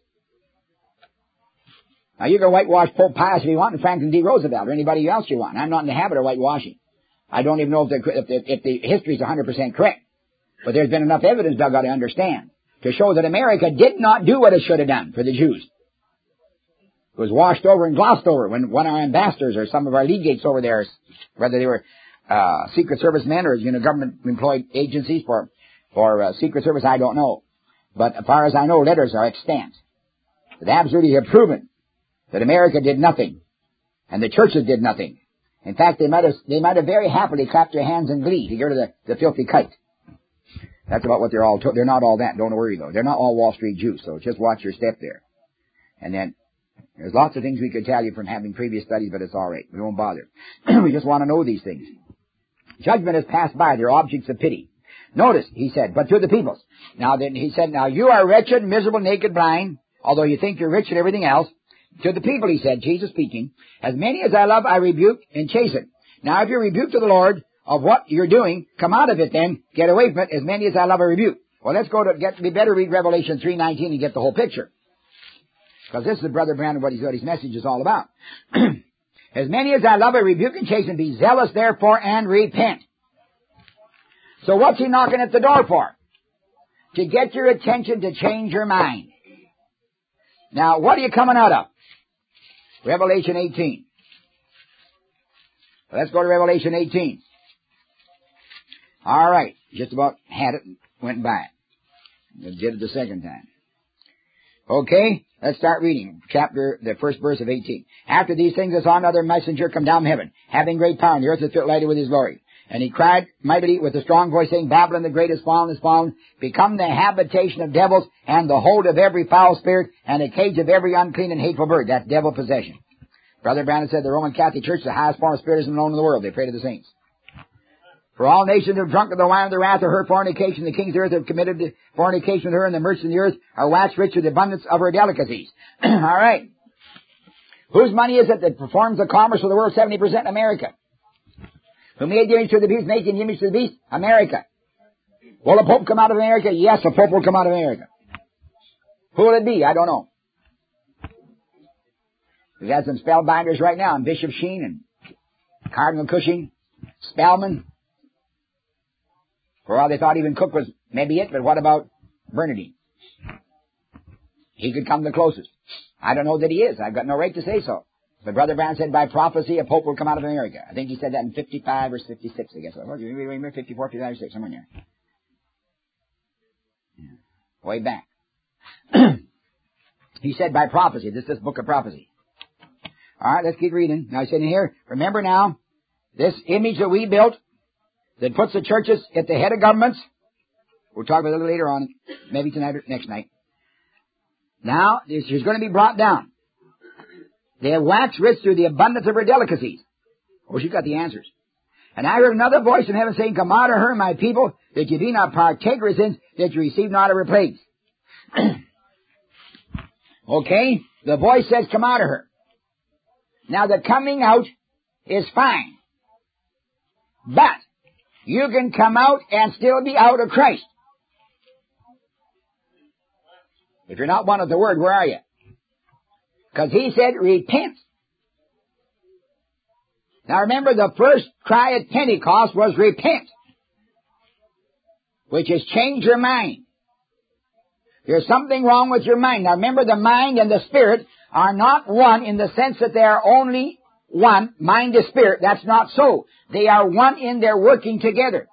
Now, you can whitewash Pope Pius if you want, and Franklin D. Roosevelt, or anybody else you want. I'm not in the habit of whitewashing. I don't even know if the history is 100% correct. But there's been enough evidence, Doug, to understand, to show that America did not do what it should have done for the Jews. It was washed over and glossed over when one of our ambassadors or some of our legates over there, whether they were Secret Service men or government-employed agencies for Secret Service, I don't know. But as far as I know, letters are extant that absolutely have proven that America did nothing and the churches did nothing. In fact, they might have very happily clapped their hands in glee to get rid of the filthy kite. That's about what they're all. They're not all that. Don't worry though. They're not all Wall Street Jews. So just watch your step there. And then there's lots of things we could tell you from having previous studies, but it's all right. We won't bother. We just want to know these things. Judgment has passed by. They're objects of pity. Notice, he said, but to the peoples. Now then, he said, now you are wretched, miserable, naked, blind, although you think you're rich and everything else. To the people, he said, Jesus speaking, as many as I love, I rebuke and chasten. Now if you rebuke to the Lord of what you're doing, come out of it then, get away from it, as many as I love, I rebuke. Well, let's go to we better read Revelation 3:19 and get the whole picture. Because this is Brother Brandon, what his message is all about. As many as I love, I rebuke and chasten. Be zealous, therefore, and repent. So what's he knocking at the door for? To get your attention, to change your mind. Now, what are you coming out of? Revelation 18. Let's go to Revelation 18. All right. Just about had it and went by it. Did it the second time. Okay. Let's start reading. The first verse of 18. After these things I saw another messenger come down from heaven, having great power, and the earth was filled with his glory. And he cried mightily with a strong voice, saying, Babylon the great is fallen, become the habitation of devils, and the hold of every foul spirit, and a cage of every unclean and hateful bird. That's devil possession. Brother Brandon said the Roman Catholic Church is the highest form of spiritism known in the world. They pray to the saints. For all nations have drunk of the wine of the wrath of her fornication. The kings of the earth have committed fornication with her, and the merchants of the earth are waxed rich with the abundance of her delicacies. All right. Whose money is it that performs the commerce of the world? 70% America. Who made the image to the beast, making the image to the beast? America. Will a pope come out of America? Yes, a pope will come out of America. Who will it be? I don't know. We've had some spellbinders right now, and Bishop Sheen and Cardinal Cushing, Spellman. For all they thought even Cook was maybe it, but what about Bernardine? He could come the closest. I don't know that he is. I've got no right to say so. But Brother Brown said by prophecy a pope will come out of America. I think he said that in 55 or 56, I guess. 54, 55, 56, somewhere in there. Yeah. Way back. He said by prophecy. This is this book of prophecy. All right, let's keep reading. Now he said in here, remember now, this image that we built that puts the churches at the head of governments. We'll talk about it a little later on, maybe tonight or next night. Now, this is going to be brought down. They have waxed rich through the abundance of her delicacies. Oh, she's got the answers. And I heard another voice from heaven saying, come out of her, my people, that you be not partakers in, that you receive not of her plagues. Okay? The voice says, come out of her. Now, the coming out is fine. But you can come out and still be out of Christ. If you're not one of the word, where are you? Because he said, repent. Now remember, the first cry at Pentecost was repent, which is change your mind. There's something wrong with your mind. Now remember, the mind and the spirit are not one in the sense that they are only one, mind and spirit. That's not so. They are one in their working together.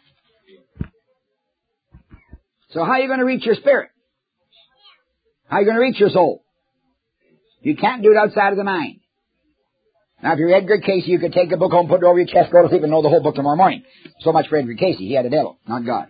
So how are you going to reach your spirit? How are you going to reach your soul? You can't do it outside of the mind. Now, if you're Edgar Casey, you could take a book home, put it over your chest, go to sleep, and know the whole book tomorrow morning. So much for Edgar Casey. He had a devil, not God.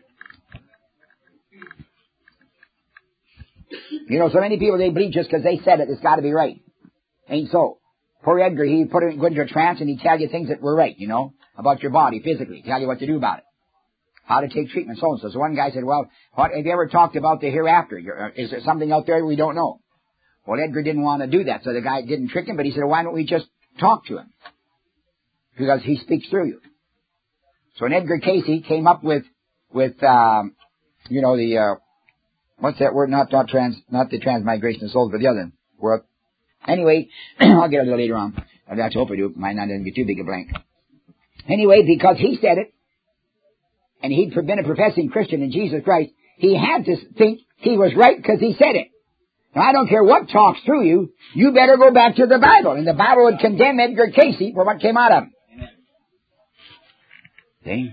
You know, so many people, they believe just because they said it, it's got to be right. Ain't so. Poor Edgar, he go into a trance, and he'd tell you things that were right, you know, about your body, physically, tell you what to do about it, how to take treatment, so and so. So one guy said, well, have you ever talked about the hereafter? Is there something out there we don't know? Well, Edgar didn't want to do that, so the guy didn't trick him, but he said, well, why don't we just talk to him? Because he speaks through you. So when Edgar Casey came up with what's that word? Not the transmigration of souls, but the other word. Anyway, I'll get it a little later on. I have to hope I do. Might not get too big a blank. Anyway, because he said it, and he'd been a professing Christian in Jesus Christ, he had to think he was right because he said it. Now, I don't care what talks through you, you better go back to the Bible. And the Bible would condemn Edgar Casey for what came out of him. See?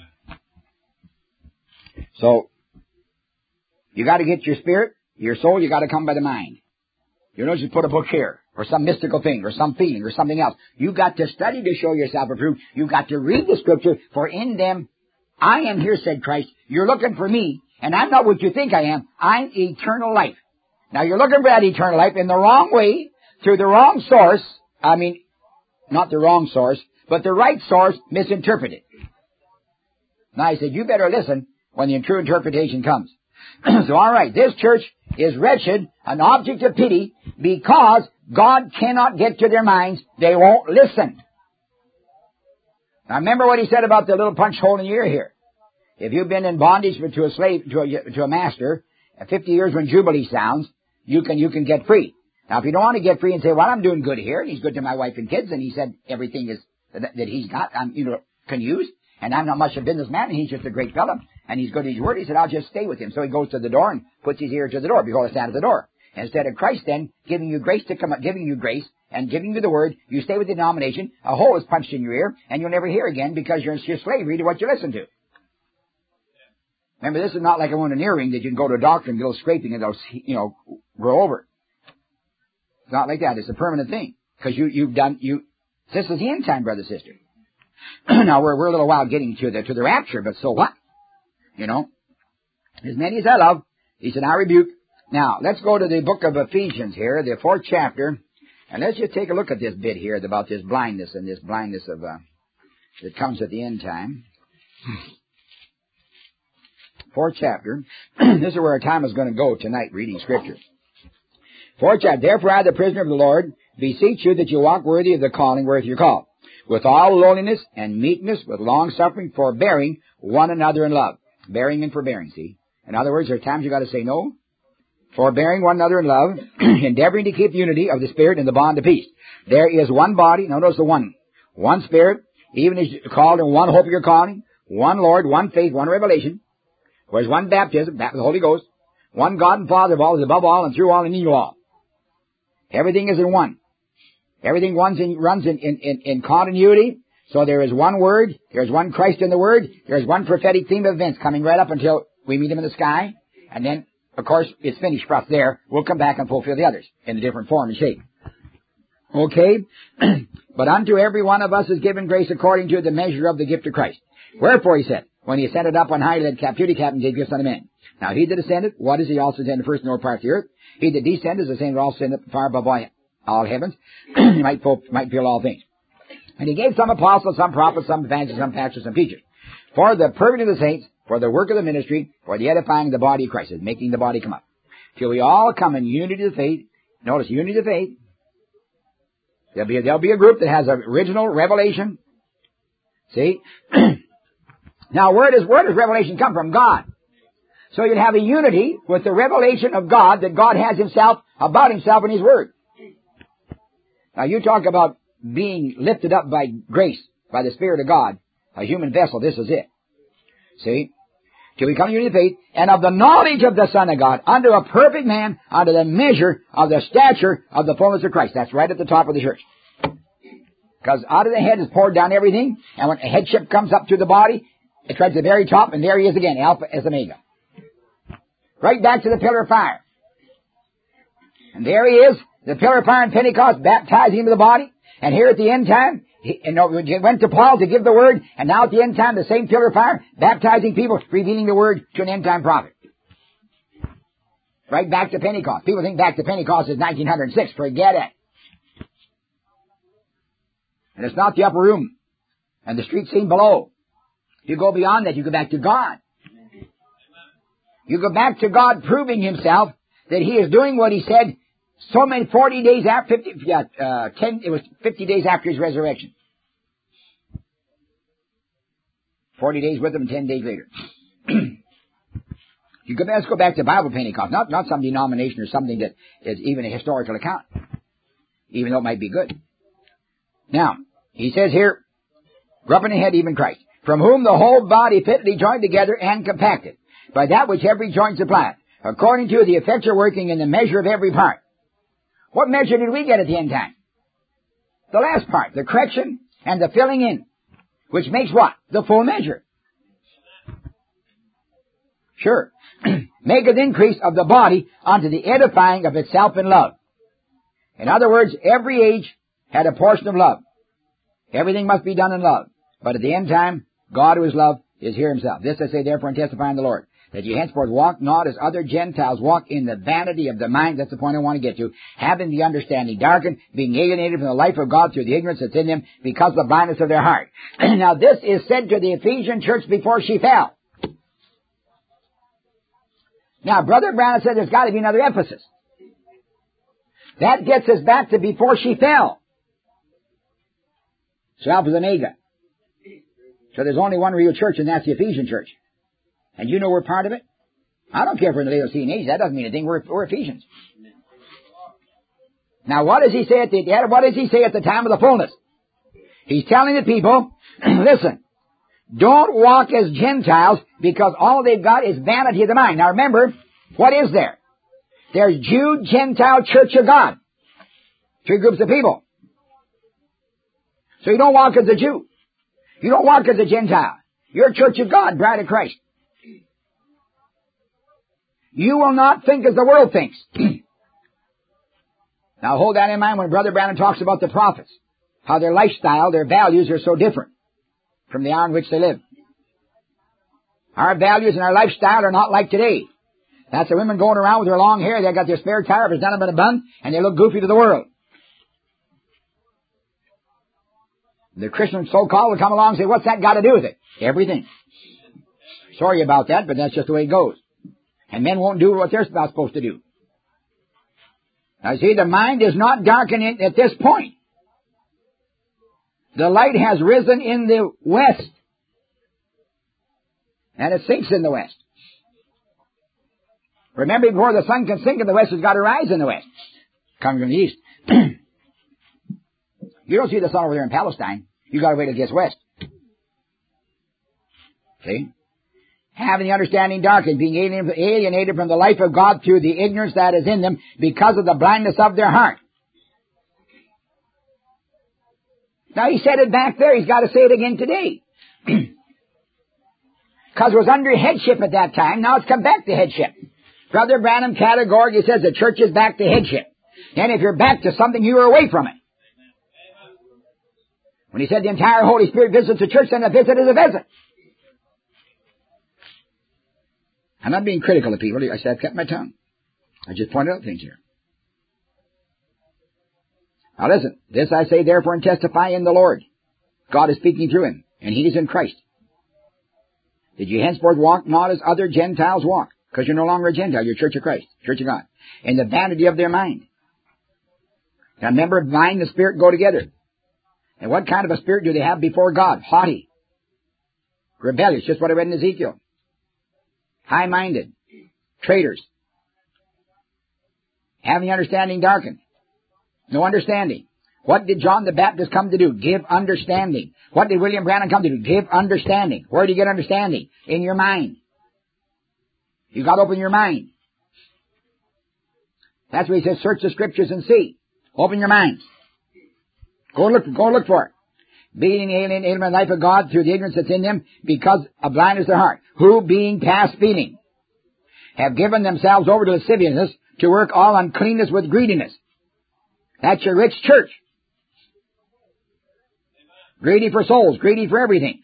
So, you got to get your spirit, your soul, you got to come by the mind. You don't just put a book here, or some mystical thing, or some feeling, or something else. You got to study to show yourself approved. You got to read the Scripture, for in them, I am here, said Christ. You're looking for me, and I'm not what you think I am. I'm eternal life. Now, you're looking for that eternal life in the wrong way, through the wrong source. I mean, not the wrong source, but the right source misinterpreted. Now, I said, you better listen when the true interpretation comes. So, all right, this church is wretched, an object of pity, because God cannot get to their minds. They won't listen. Now, remember what he said about the little punch hole in the ear here. If you've been in bondage to a slave, to a master, 50 years when Jubilee sounds, you can get free. Now, if you don't want to get free and say, well, I'm doing good here, and he's good to my wife and kids, and he said everything is that he's got, can use, and I'm not much of a businessman, and he's just a great fellow, and he's good at his word, he said, I'll just stay with him. So he goes to the door and puts his ear to the door. Behold, I stand at the door. Instead of Christ then giving you grace to come up, giving you grace and giving you the word, you stay with the denomination, a hole is punched in your ear, and you'll never hear again because you're slavery to what you listen to. Remember, this is not like I want an earring that you can go to a doctor and get a little scraping and they'll, grow over. It's not like that. It's a permanent thing. Because this is the end time, brother, sister. Now, we're a little while getting to the rapture, but so what? You know, as many as I love, he said, I rebuke. Now, let's go to the book of Ephesians here, the 4th chapter, and let's just take a look at this bit here about this blindness and this blindness of that comes at the end time. 4th chapter. This is where our time is going to go tonight, reading Scripture. 4th chapter. Therefore, I, the prisoner of the Lord, beseech you that you walk worthy of the calling wherewith you're called, with all lowliness and meekness, with long-suffering, forbearing one another in love. Bearing and forbearing, see? In other words, there are times you got to say no. Forbearing one another in love, endeavoring to keep unity of the Spirit in the bond of peace. There is one body, notice the one Spirit, even as you're called in one hope of your calling, one Lord, one faith, one revelation. There's one baptism, baptism of the Holy Ghost, one God and Father of all, is above all and through all and in you all. Everything is in one. Everything runs in continuity. So there is one Word, there's one Christ in the Word, there's one prophetic theme of events coming right up until we meet Him in the sky, and then, of course, it's finished for us there. We'll come back and fulfill the others in a different form and shape. Okay? But unto every one of us is given grace according to the measure of the gift of Christ. Wherefore, he said, when he ascended up on high, led captivity captain, gave gifts unto men. Now, he that ascended, what is he also ascended first in the lower part of the earth? He that descended is ascended also ascended far above all heavens. He might fill all things. And he gave some apostles, some prophets, some evangelists, some pastors, some teachers, for the perfecting of the saints, for the work of the ministry, for the edifying of the body of Christ, making the body come up, till we all come in unity of faith. Notice, unity of faith. There'll be a group that has an original revelation. See? Now, where does revelation come from? God. So you'd have a unity with the revelation of God that God has Himself, about Himself in His Word. Now, you talk about being lifted up by grace, by the Spirit of God, a human vessel, this is it. See? Till we come to unity of faith, and of the knowledge of the Son of God, unto a perfect man, unto the measure of the stature of the fullness of Christ. That's right at the top of the church. Because out of the head is poured down everything, and when a headship comes up to the body, it's right to the very top, and there he is again, Alpha as Omega. Right back to the pillar of fire. And there he is, the pillar of fire in Pentecost, baptizing him to the body. And here at the end time, he went to Paul to give the word, and now at the end time, the same pillar of fire, baptizing people, revealing the word to an end time prophet. Right back to Pentecost. People think back to Pentecost is 1906. Forget it. And it's not the upper room and the street scene below. If you go beyond that, you go back to God. You go back to God proving Himself that He is doing what He said so many 40 days after, 50 days after His resurrection. 40 days with Him and 10 days later. Let's go back to Bible Pentecost, not some denomination or something that is even a historical account, even though it might be good. Now, he says here, rubbing the head, even Christ, from whom the whole body fitly joined together and compacted, by that which every joint supplieth, according to the effectual working in the measure of every part. What measure did we get at the end time? The last part, the correction and the filling in, which makes what? The full measure. Sure. Maketh increase of the body unto the edifying of itself in love. In other words, every age had a portion of love. Everything must be done in love. But at the end time, God who is love is here Himself. This I say therefore and testify in the Lord, that ye henceforth walk not as other Gentiles walk, in the vanity of the mind. That's the point I want to get to. Having the understanding darkened, being alienated from the life of God through the ignorance that's in them, because of the blindness of their heart. Now this is said to the Ephesian church before she fell. Now Brother Branham said there's got to be another Ephesus. That gets us back to before she fell. So Alpha is Omega. So there's only one real church, and that's the Ephesian church. And you know we're part of it? I don't care if we're in the Laodicean age. That doesn't mean a thing. We're Ephesians. Now, what does he say at the time of the fullness? He's telling the people, listen, don't walk as Gentiles, because all they've got is vanity of the mind. Now remember, what is there? There's Jew, Gentile, Church of God. Three groups of people. So you don't walk as a Jew. You don't walk as a Gentile. You're a Church of God, bride of Christ. You will not think as the world thinks. Now hold that in mind when Brother Branham talks about the prophets, how their lifestyle, their values are so different from the hour in which they live. Our values and our lifestyle are not like today. That's the women going around with their long hair. They've got their spare tire, if it's none but a bun, and they look goofy to the world. The Christians so-called will come along and say, what's that got to do with it? Everything. Sorry about that, but that's just the way it goes. And men won't do what they're not supposed to do. Now see, the mind is not darkened at this point. The light has risen in the west. And it sinks in the west. Remember, before the sun can sink in the west, it's got to rise in the west. Coming from the east. You don't see the sun over there in Palestine. You got to wait till it gets west. See? Having the understanding darkened, being alienated from the life of God through the ignorance that is in them because of the blindness of their heart. Now, he said it back there. He's got to say it again today. Because it was under headship at that time. Now it's come back to headship. Brother Branham categorically says the church is back to headship. And if you're back to something, you are away from it. When he said the entire Holy Spirit visits the church, then a visit is a visit. I'm not being critical of people. I said I've kept my tongue. I just pointed out things here. Now listen, this I say therefore and testify in the Lord. God is speaking through him, and he is in Christ. Did you henceforth walk not as other Gentiles walk? Because you're no longer a Gentile, you're Church of Christ, Church of God. In the vanity of their mind. Now remember, mind and spirit go together. And what kind of a spirit do they have before God? Haughty. Rebellious, just what I read in Ezekiel. High-minded. Traitors. Having the understanding darkened. No understanding. What did John the Baptist come to do? Give understanding. What did William Branham come to do? Give understanding. Where do you get understanding? In your mind. You got to open your mind. That's why he says, search the scriptures and see. Open your minds. Go look for it. Being alienated from the life of God through the ignorance that's in them because of blindness of their heart. Who, being past feeling, have given themselves over to lasciviousness to work all uncleanness with greediness. That's your rich church. Greedy for souls, greedy for everything.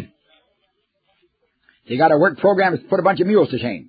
You got a work program to put a bunch of mules to shame.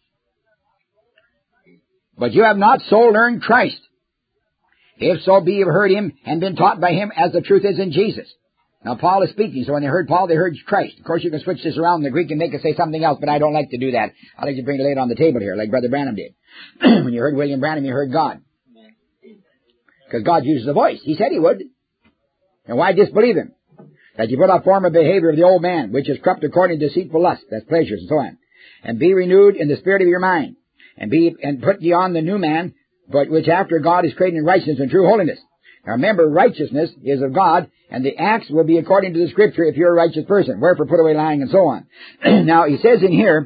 But you have not so learned Christ. If so be you've heard him and been taught by him as the truth is in Jesus. Now Paul is speaking, so when they heard Paul, they heard Christ. Of course you can switch this around in the Greek and make it say something else, but I don't like to do that. I like to bring it laid on the table here, like Brother Branham did. When you heard William Branham, you heard God. Because God uses the voice. He said he would. And why disbelieve him? That you put off former behavior of the old man, which is corrupt according to deceitful lust, that's pleasures and so on. And be renewed in the spirit of your mind. And put ye on the new man, but which after God is created in righteousness and true holiness. Now remember, righteousness is of God, and the acts will be according to the Scripture if you're a righteous person. Wherefore put away lying and so on. Now he says in here,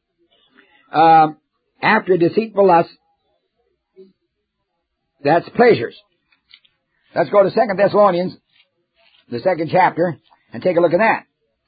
after deceitful lust, that's pleasures. Let's go to 2 Thessalonians, the 2nd chapter, and take a look at that.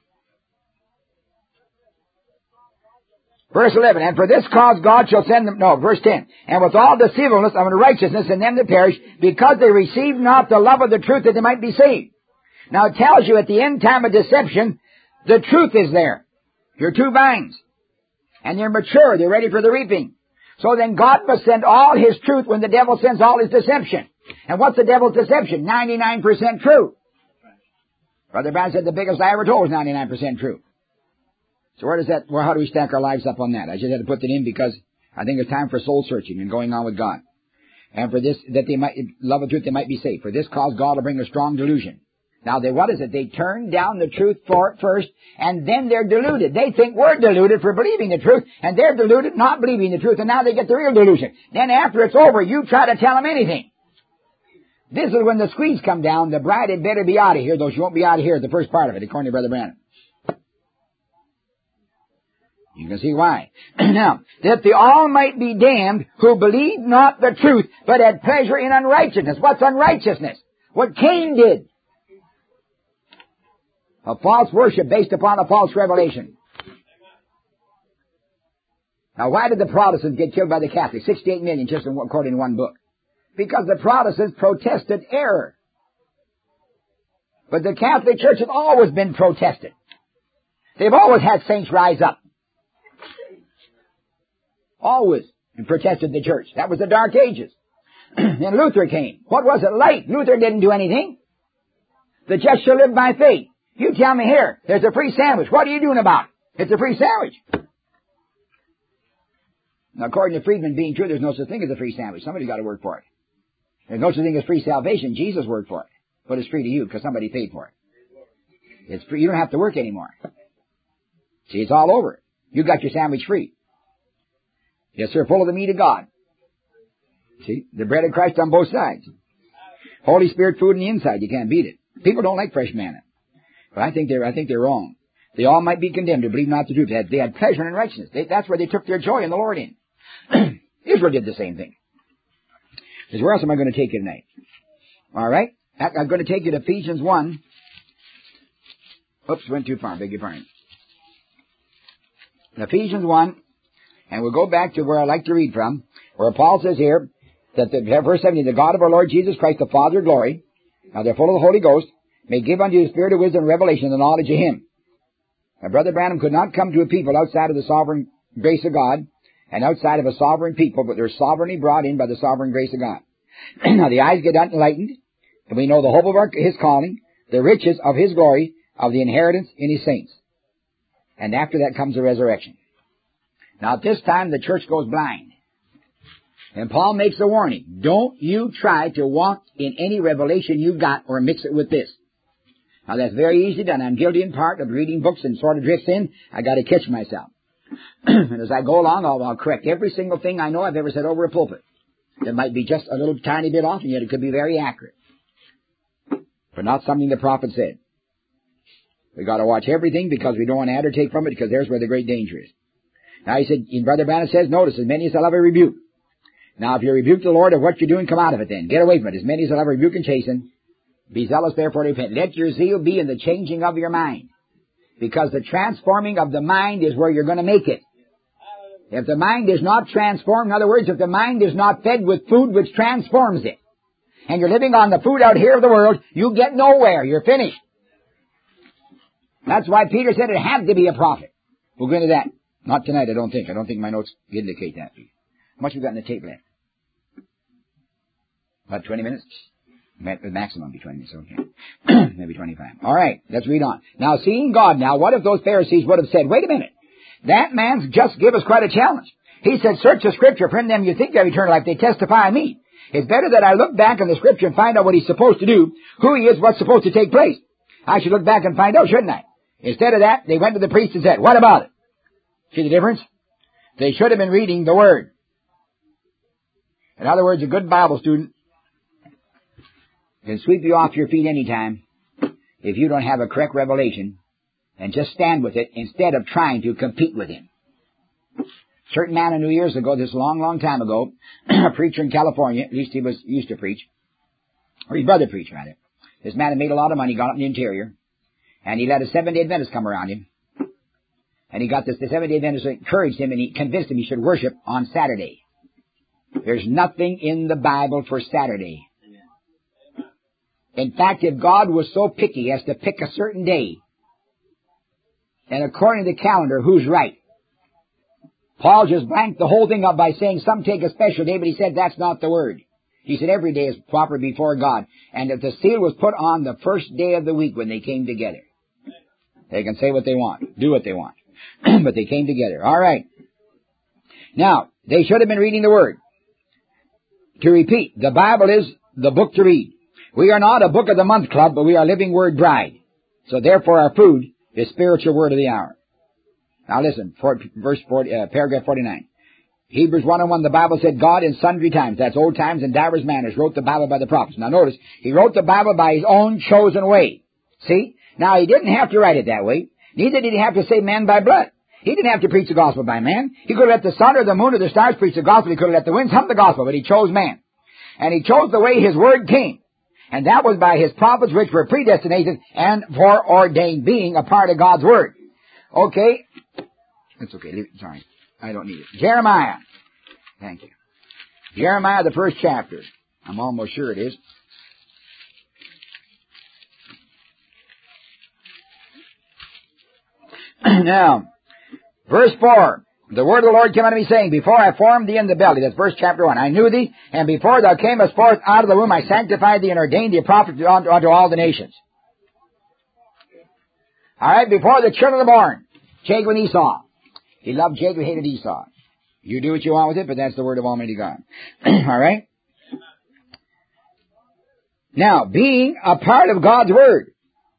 Verse 11, and for this cause God shall send them, verse 10, and with all deceivableness of unrighteousness in them that perish, because they receive not the love of the truth that they might be saved. Now it tells you at the end time of deception, the truth is there. Your two vines. And they're mature, they're ready for the reaping. So then God must send all his truth when the devil sends all his deception. And what's the devil's deception? 99% true. Brother Brown said the biggest lie ever told was 99% true. So how do we stack our lives up on that? I just had to put that in because I think it's time for soul searching and going on with God. And for this, that they might love the truth, they might be saved. For this cause God will bring a strong delusion. Now what is it? They turn down the truth for it first, and then they're deluded. They think we're deluded for believing the truth, and they're deluded not believing the truth, and now they get the real delusion. Then after it's over, you try to tell them anything. This is when the squeeze come down. The bride had better be out of here, though she won't be out of here at the first part of it, according to Brother Branham. You can see why. Now, that they all might be damned who believed not the truth, but had pleasure in unrighteousness. What's unrighteousness? What Cain did. A false worship based upon a false revelation. Now, why did the Protestants get killed by the Catholics? 68 million, just according to one book. Because the Protestants protested error. But the Catholic Church has always been protested. They've always had saints rise up. Always. And protested the church. That was the Dark Ages. Then Luther came. What was it? Light. Luther didn't do anything. The just shall live by faith. You tell me here, there's a free sandwich. What are you doing about it? It's a free sandwich. Now, according to Friedman being true, there's no such thing as a free sandwich. Somebody's got to work for it. There's no such thing as free salvation. Jesus worked for it. But it's free to you because somebody paid for it. It's free. You don't have to work anymore. See, it's all over. You got your sandwich free. Yes, sir, full of the meat of God. See, the bread of Christ on both sides. Holy Spirit food on the inside. You can't beat it. People don't like fresh manna. But I think they're wrong. They all might be condemned who believe not the truth. They had pleasure in righteousness. That's where they took their joy in the Lord in. Israel did the same thing. Because where else am I going to take you tonight? All right? I'm going to take you to Ephesians 1. Oops, went too far. Beg your pardon. Ephesians 1. And we'll go back to where I like to read from, where Paul says here, that verse 17, the God of our Lord Jesus Christ, the Father of glory, now they're full of the Holy Ghost, may give unto you the spirit of wisdom and revelation and the knowledge of Him. Now, Brother Branham could not come to a people outside of the sovereign grace of God and outside of a sovereign people, but they're sovereignly brought in by the sovereign grace of God. Now, the eyes get enlightened, and we know the hope of His calling, the riches of His glory, of the inheritance in His saints. And after that comes the resurrection. Now, at this time, the church goes blind. And Paul makes a warning. Don't you try to walk in any revelation you got or mix it with this. Now, that's very easy done. I'm guilty in part of reading books and sort of drifts in. I got to catch myself. And as I go along, I'll correct every single thing I know I've ever said over a pulpit. It might be just a little tiny bit off, and yet it could be very accurate. But not something the prophet said. We got to watch everything because we don't want to add or take from it, because there's where the great danger is. Now, he said, in Brother Branham says, notice, as many as shall have a rebuke. Now, if you rebuke the Lord of what you're doing, come out of it then. Get away from it. As many as shall have a rebuke and chasten, be zealous therefore to repent. Let your zeal be in the changing of your mind. Because the transforming of the mind is where you're going to make it. If the mind is not transformed, in other words, if the mind is not fed with food which transforms it, and you're living on the food out here of the world, you get nowhere. You're finished. That's why Peter said it had to be a prophet. We'll go into that. Not tonight, I don't think. I don't think my notes indicate that. How much we got in the tape left? About 20 minutes? The maximum be 20 minutes, okay. Maybe 25. All right, let's read on. Now, seeing God now, what if those Pharisees would have said, wait a minute, that man's just give us quite a challenge. He said, search the Scripture, for in them you think you have eternal life. They testify of me. It's better that I look back in the Scripture and find out what He's supposed to do, who He is, what's supposed to take place. I should look back and find out, shouldn't I? Instead of that, they went to the priest and said, what about it? See the difference? They should have been reading the Word. In other words, a good Bible student can sweep you off your feet anytime if you don't have a correct revelation and just stand with it instead of trying to compete with him. Certain man I knew years ago, this long time ago, a preacher in California, at least he used to preach, or his brother preached rather. This man had made a lot of money, got up in the interior, and he let a Seventh-day Adventist come around him. And he got this, the Seventh-day Adventist encouraged him and he convinced him he should worship on Saturday. There's nothing in the Bible for Saturday. In fact, if God was so picky as to pick a certain day, and according to the calendar, who's right? Paul just blanked the whole thing up by saying some take a special day, but he said that's not the word. He said every day is proper before God. And if the seal was put on the first day of the week when they came together, they can say what they want, do what they want. But they came together. All right. Now, they should have been reading the Word. To repeat, the Bible is the book to read. We are not a book of the month club, but we are living Word bride. So therefore our food is spiritual word of the hour. Now listen, paragraph 49. Hebrews 1:1, the Bible said God in sundry times, that's old times and divers manners, wrote the Bible by the prophets. Now notice, He wrote the Bible by His own chosen way. See? Now He didn't have to write it that way. Neither did He have to save man by blood. He didn't have to preach the gospel by man. He could have let the sun or the moon or the stars preach the gospel. He could have let the winds hum the gospel, but He chose man. And He chose the way His word came. And that was by His prophets which were predestinated and foreordained, being a part of God's word. Okay? That's okay. Leave it. Sorry. I don't need it. Jeremiah. Thank you. Jeremiah, the first chapter. I'm almost sure it is. Now, verse 4. The word of the Lord came unto me, saying, Before I formed thee in the belly, that's verse chapter 1, I knew thee, and before thou camest forth out of the womb, I sanctified thee and ordained thee a prophet unto all the nations. All right, before the children are born, Jacob and Esau. He loved Jacob, hated Esau. You do what you want with it, but that's the word of Almighty God. All right? Now, being a part of God's word.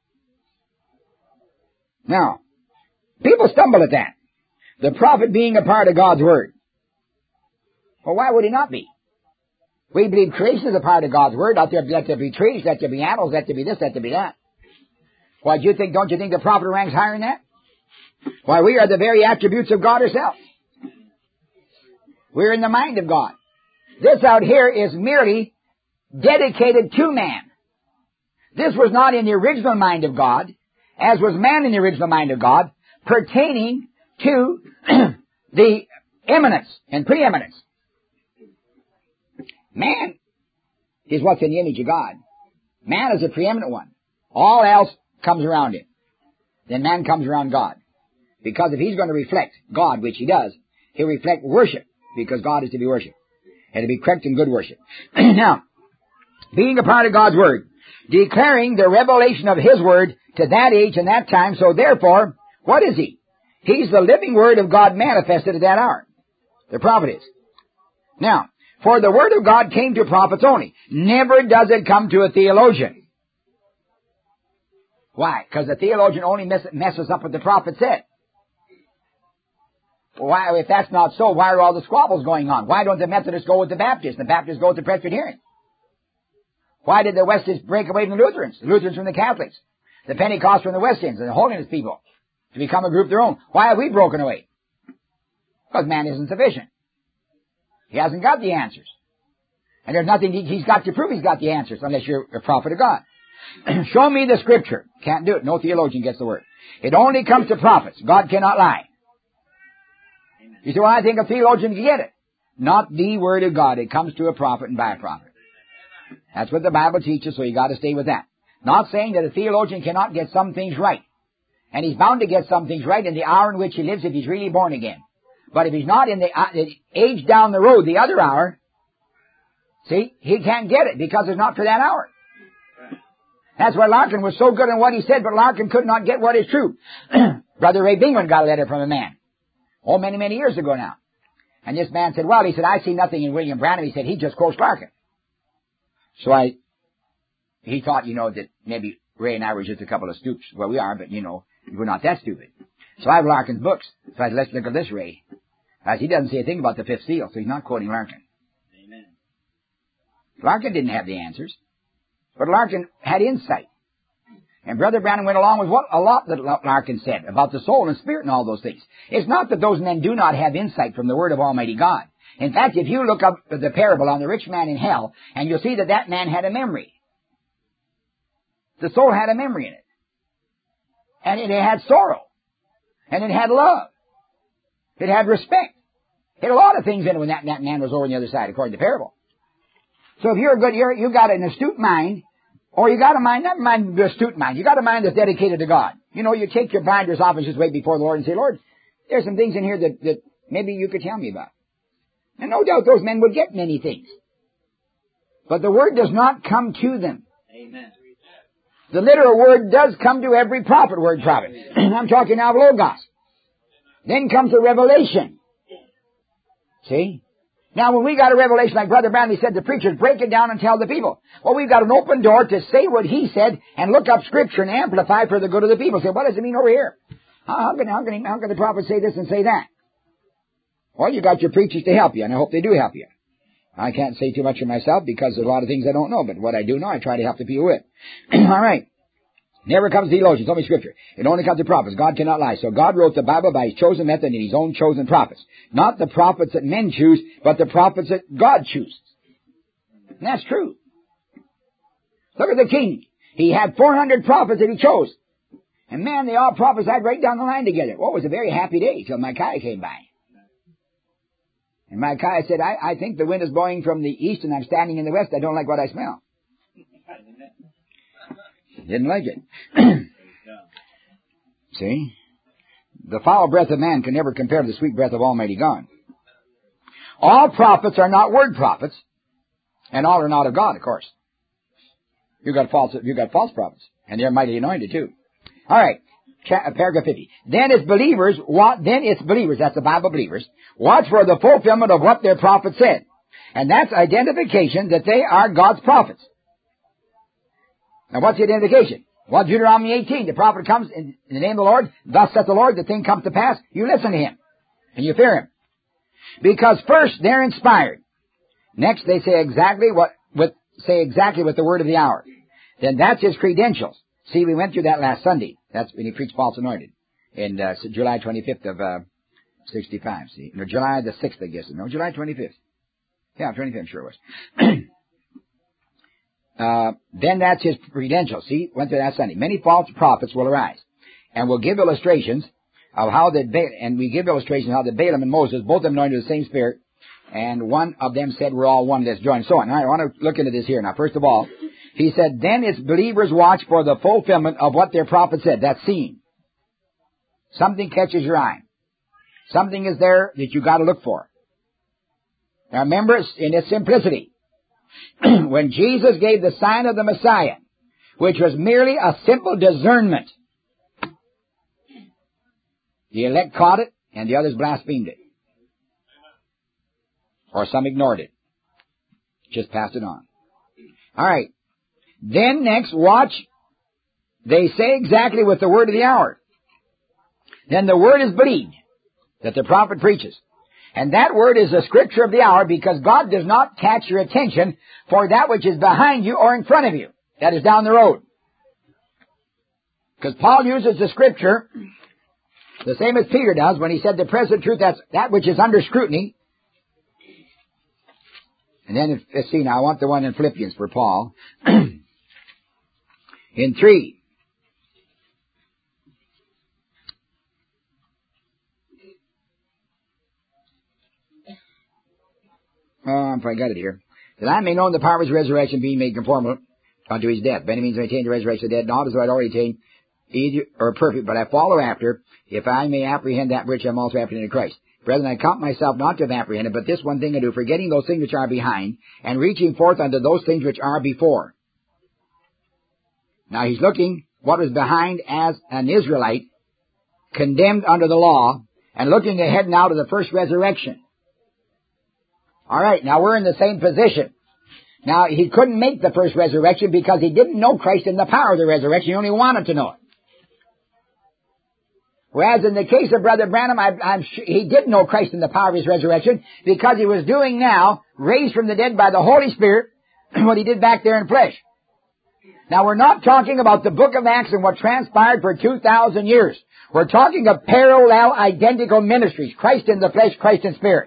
Now, people stumble at that. The prophet being a part of God's word. Well, why would he not be? We believe creation is a part of God's word. Let there be trees, let there be animals, let there be this, let there be that. Why, don't you think the prophet ranks higher than that? Why, we are the very attributes of God herself. We're in the mind of God. This out here is merely dedicated to man. This was not in the original mind of God, as was man in the original mind of God, pertaining to the eminence and preeminence. Man is what's in the image of God. Man is the preeminent one. All else comes around him. Then man comes around God. Because if he's going to reflect God, which he does, he'll reflect worship, because God is to be worshipped. And to be correct and good worship. Now, being a part of God's word, declaring the revelation of his word to that age and that time, so therefore, what is he? He's the living word of God manifested at that hour. The prophet is. Now, for the word of God came to prophets only. Never does it come to a theologian. Why? Because the theologian only messes up what the prophet said. Why, if that's not so, why are all the squabbles going on? Why don't the Methodists go with the Baptists and the Baptists go with the Presbyterians? Why did the Westists break away from the Lutherans? The Lutherans from the Catholics. The Pentecost from the Westians and the Holiness people to become a group of their own. Why have we broken away? Because man isn't sufficient. He hasn't got the answers. And there's nothing he's got to prove he's got the answers unless you're a prophet of God. Show me the scripture. Can't do it. No theologian gets the word. It only comes to prophets. God cannot lie. You say, well, I think a theologian can get it. Not the word of God. It comes to a prophet and by a prophet. That's what the Bible teaches, so you got to stay with that. Not saying that a theologian cannot get some things right. And he's bound to get some things right in the hour in which he lives if he's really born again. But if he's not in the age down the road, the other hour, see, he can't get it because it's not for that hour. That's why Larkin was so good in what he said, but Larkin could not get what is true. Brother Ray Bingman got a letter from a man. Oh, many, many years ago now. And this man said, well, he said, I see nothing in William Branham. He said, he just quotes Larkin. So he thought, that maybe Ray and I were just a couple of stoops. Well, we are, but, we're not that stupid. So I have Larkin's books. So I said, let's look at this, Ray. As he doesn't say a thing about the fifth seal, so he's not quoting Larkin. Amen. Larkin didn't have the answers, but Larkin had insight. And Brother Branham went along with a lot that Larkin said about the soul and spirit and all those things. It's not that those men do not have insight from the Word of Almighty God. In fact, if you look up the parable on the rich man in hell, and you'll see that man had a memory. The soul had a memory in it. And it had sorrow. And it had love. It had respect. It had a lot of things in it when that man was over on the other side, according to the parable. So if you got an astute mind, or you got a mind, not mind the astute mind, you got a mind that's dedicated to God. You take your blinders off and just wait before the Lord and say, Lord, there's some things in here that maybe you could tell me about. And no doubt those men would get many things. But the word does not come to them. Amen. The literal word does come to every prophet. I'm talking now of Logos. Then comes the revelation. See? Now, when we got a revelation, like Brother Branham said, the preachers break it down and tell the people. Well, we've got an open door to say what he said and look up Scripture and amplify for the good of the people. Say, what does it mean over here? How can the prophet say this and say that? Well, you got your preachers to help you, and I hope they do help you. I can't say too much of myself because there's a lot of things I don't know, but what I do know, I try to help the people with. All right. Never comes to theologians, only Scripture. It only comes to prophets. God cannot lie. So God wrote the Bible by His chosen method and His own chosen prophets. Not the prophets that men choose, but the prophets that God chooses. And that's true. Look at the king. He had 400 prophets that he chose. And man, they all prophesied right down the line together. Well, it was a very happy day till Micaiah came by. And Micaiah said, I think the wind is blowing from the east and I'm standing in the west. I don't like what I smell. Didn't like it. See? The foul breath of man can never compare to the sweet breath of Almighty God. All prophets are not word prophets, and all are not of God, of course. You've got false prophets, and they're mighty anointed too. All right, paragraph 50. Then it's believers, that's the Bible believers, watch for the fulfillment of what their prophet said. And that's identification that they are God's prophets. Now what's the identification? Well, Deuteronomy 18, the prophet comes in the name of the Lord, thus saith the Lord, the thing comes to pass, you listen to him, and you fear him. Because first, they're inspired. Next, they say exactly what the word of the hour. Then that's his credentials. See, we went through that last Sunday. That's when he preached false anointed. In July 25th of 65, see. No, July the 6th, I guess. No, July 25th. Yeah, 25th, sure it was. Then that's his credentials. See, went through that Sunday. Many false prophets will arise, and will give illustrations of how the Balaam and Moses, both of them anointed with the same spirit, and one of them said, we're all one, let's join. So on. All right, I want to look into this here. Now, first of all, he said, then its believers watch for the fulfillment of what their prophet said. That's seeing. Something catches your eye. Something is there that you got to look for. Now remember, in its simplicity, when Jesus gave the sign of the Messiah, which was merely a simple discernment, the elect caught it, and the others blasphemed it. Or some ignored it. Just passed it on. All right. Then next, watch. They say exactly with the word of the hour. Then the word is believed that the prophet preaches. And that word is the scripture of the hour, because God does not catch your attention for that which is behind you or in front of you. That is down the road. Because Paul uses the scripture the same as Peter does when he said the present truth, that's that which is under scrutiny. And then, let's see now, I want the one in Philippians for Paul. In 3. If I got it here. That I may know in the power of his resurrection, being made conformable unto his death. By any means I attain the resurrection of the dead, not as though I'd already attained either or perfect, but I follow after, if I may apprehend that which I'm also apprehending in Christ. Brethren, I count myself not to have apprehended, but this one thing I do, forgetting those things which are behind, and reaching forth unto those things which are before. Now he's looking what was behind as an Israelite, condemned under the law, and looking ahead now to the first resurrection. All right, now we're in the same position. Now, he couldn't make the first resurrection because he didn't know Christ in the power of the resurrection. He only wanted to know it. Whereas in the case of Brother Branham, I'm sure he did know Christ in the power of his resurrection, because he was doing now, raised from the dead by the Holy Spirit, what he did back there in flesh. Now, we're not talking about the book of Acts and what transpired for 2,000 years. We're talking of parallel, identical ministries. Christ in the flesh, Christ in spirit.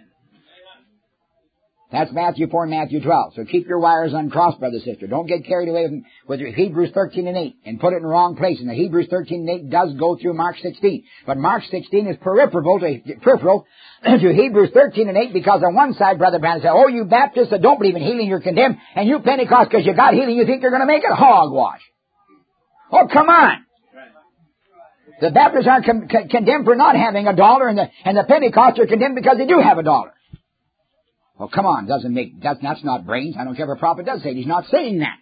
That's Matthew 4 and Matthew 12. So keep your wires uncrossed, brother, sister. Don't get carried away with Hebrews 13 and 8 and put it in the wrong place. And the Hebrews 13 and 8 does go through Mark 16. But Mark 16 is peripheral to Hebrews 13 and 8, because on one side, Brother Branham said, oh, you Baptists that don't believe in healing, you're condemned. And you Pentecost, because you got healing, you think you're going to make it hogwash. Oh, come on. The Baptists aren't condemned for not having a dollar, and the Pentecosts are condemned because they do have a dollar. Well, come on, that's not brains. I don't care if a prophet does say it. He's not saying that.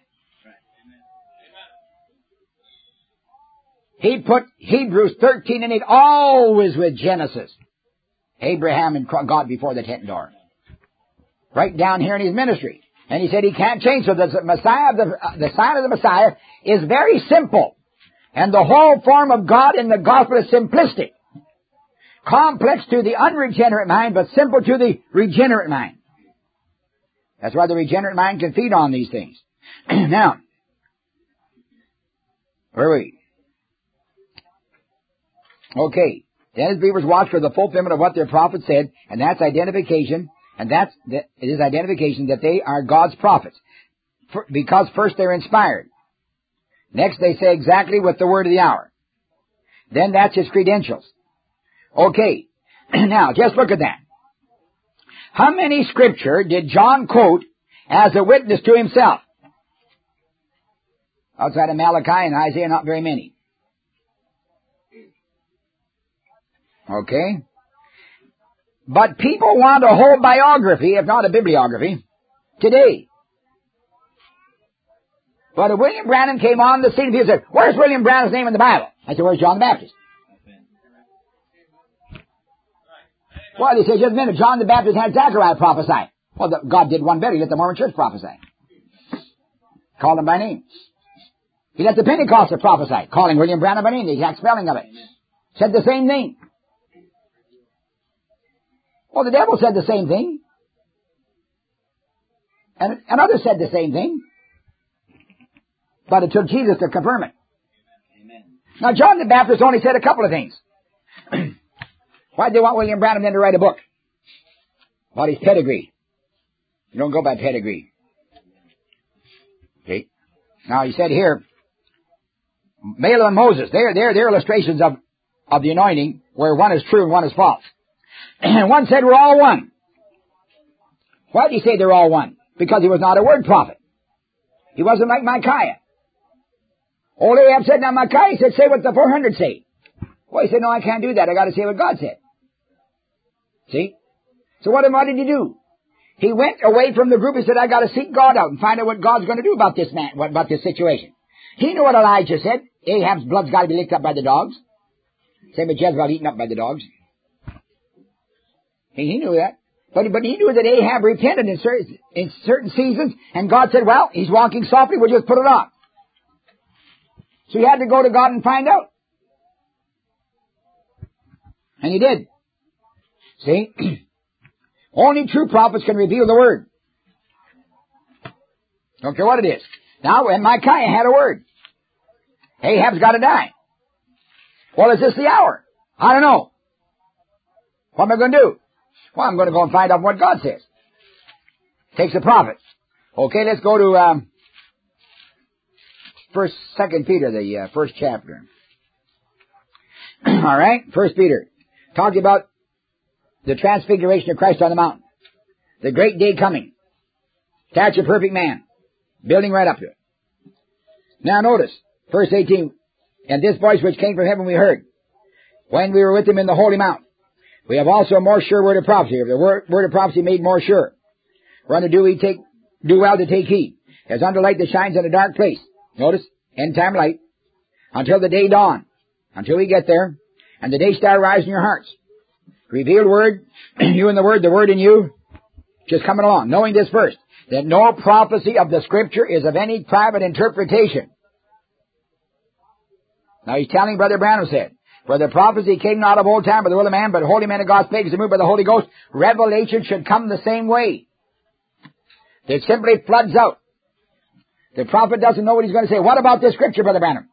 He put Hebrews 13 and 8 always with Genesis. Abraham and God before the tent door. Right down here in his ministry. And he said he can't change. So the sign of the Messiah is very simple. And the whole form of God in the gospel is simplistic. Complex to the unregenerate mind, but simple to the regenerate mind. That's why the regenerate mind can feed on these things. Now, where are we? Okay. Then his believers watch for the fulfillment of what their prophet said, and that's identification, it is identification that they are God's prophets. Because first they're inspired. Next they say exactly with the word of the hour. Then that's his credentials. Okay. Now, just look at that. How many scripture did John quote as a witness to himself? Outside of Malachi and Isaiah, not very many. Okay? But people want a whole biography, if not a bibliography, today. But if William Branham came on the scene, people said, where's William Branham's name in the Bible? I said, where's John the Baptist? Well, they said, just a minute, John the Baptist had Zechariah prophesy. Well, God did one better. He let the Mormon Church prophesy. Called him by name. He let the Pentecostals prophesy, calling William Branham by name, the exact spelling of it. Said the same thing. Well, the devil said the same thing. And others said the same thing. But it took Jesus to confirm it. Amen. Now, John the Baptist only said a couple of things. Why did they want William Branham then to write a book? About his pedigree. You don't go by pedigree. Okay. Now, he said here, Balaam and Moses, they're illustrations of the anointing where one is true and one is false. And one said we're all one. Why did he say they're all one? Because he was not a word prophet. He wasn't like Micaiah. Old Ahab said, now Micaiah said, say what the 400 say. Well, he said, no, I can't do that. I got to say what God said. See? So what did he do? He went away from the group. He said, I got to seek God out and find out what God's going to do about this man, about this situation. He knew what Elijah said. Ahab's blood's got to be licked up by the dogs. Same with Jezebel eaten up by the dogs. He knew that. But he knew that Ahab repented in certain seasons, and God said, well, he's walking softly, we'll just put it off. So he had to go to God and find out. And he did. See? Only true prophets can reveal the word. Don't care what it is. Now, when Micaiah had a word, Ahab's got to die. Well, is this the hour? I don't know. What am I going to do? Well, I'm going to go and find out what God says. Takes a prophet. Okay, let's go to 2 Peter, the first chapter. All right, 1 Peter. Talking about the transfiguration of Christ on the mountain. The great day coming. Stature perfect man. Building right up to it. Now notice, verse 18. And this voice which came from heaven we heard, when we were with him in the holy mount. We have also a more sure word of prophecy. The word of prophecy made more sure. Whereunto do well to take heed. As unto light that shines in a dark place. Notice, end time light. Until the day dawn. Until we get there. And the day star rise in your hearts. Revealed word, you and the word in you. Just coming along. Knowing this first. That no prophecy of the Scripture is of any private interpretation. Now he's telling Brother Branham said, for the prophecy came not of old time by the will of man, but holy men of God spake as they moved by the Holy Ghost. Revelation should come the same way. It simply floods out. The prophet doesn't know what he's going to say. What about this Scripture, Brother Branham?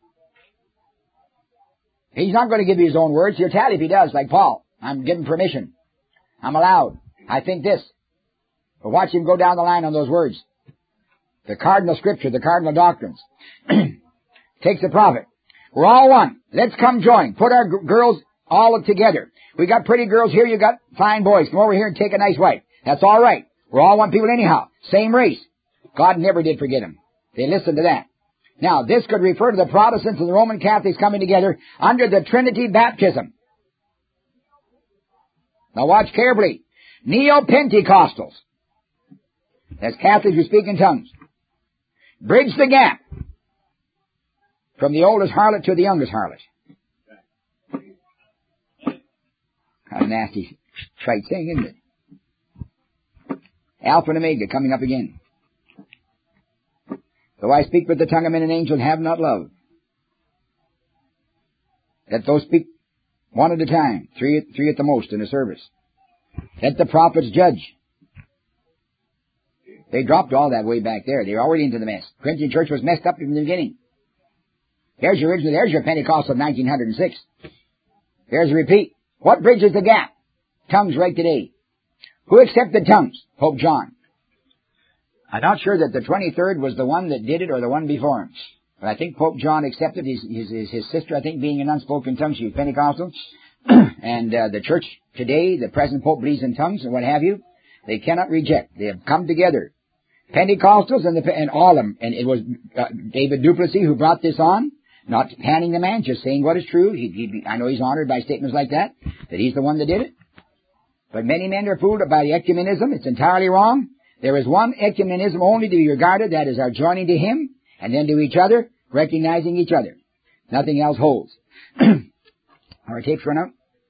He's not going to give you his own words. He'll tell you if he does, like Paul. I'm given permission. I'm allowed. I think this. But watch him go down the line on those words. The cardinal Scripture, the cardinal doctrines. Takes the prophet. We're all one. Let's come join. Put our girls all together. We got pretty girls here. You got fine boys. Come over here and take a nice wife. That's all right. We're all one people anyhow. Same race. God never did forget them. They listened to that. Now, this could refer to the Protestants and the Roman Catholics coming together under the Trinity baptism. Now watch carefully. Neo-Pentecostals. That's Catholics who speak in tongues. Bridge the gap. From the oldest harlot to the youngest harlot. Kind of nasty trite thing, isn't it? Alpha and Omega coming up again. Though I speak with the tongue of men and angels, have not love. Let those speak one at a time, three at the most in a service. Let the prophets judge. They dropped all that way back there. They were already into the mess. Corinthian church was messed up from the beginning. There's your Pentecostal of 1906. There's a repeat. What bridges the gap? Tongues right today. Who accepted tongues? Pope John. I'm not sure that the 23rd was the one that did it or the one before him. But I think Pope John accepted his sister, I think, being an unspoken tongue. She was Pentecostal. And the church today, the present Pope believes in tongues and what have you. They cannot reject. They have come together. Pentecostals and all of them. And it was David Duplessis who brought this on, not panning the man, just saying what is true. I know he's honored by statements like that he's the one that did it. But many men are fooled by the ecumenism. It's entirely wrong. There is one ecumenism only to be regarded, that is our joining to Him, and then to each other, recognizing each other. Nothing else holds. Our tapes run out?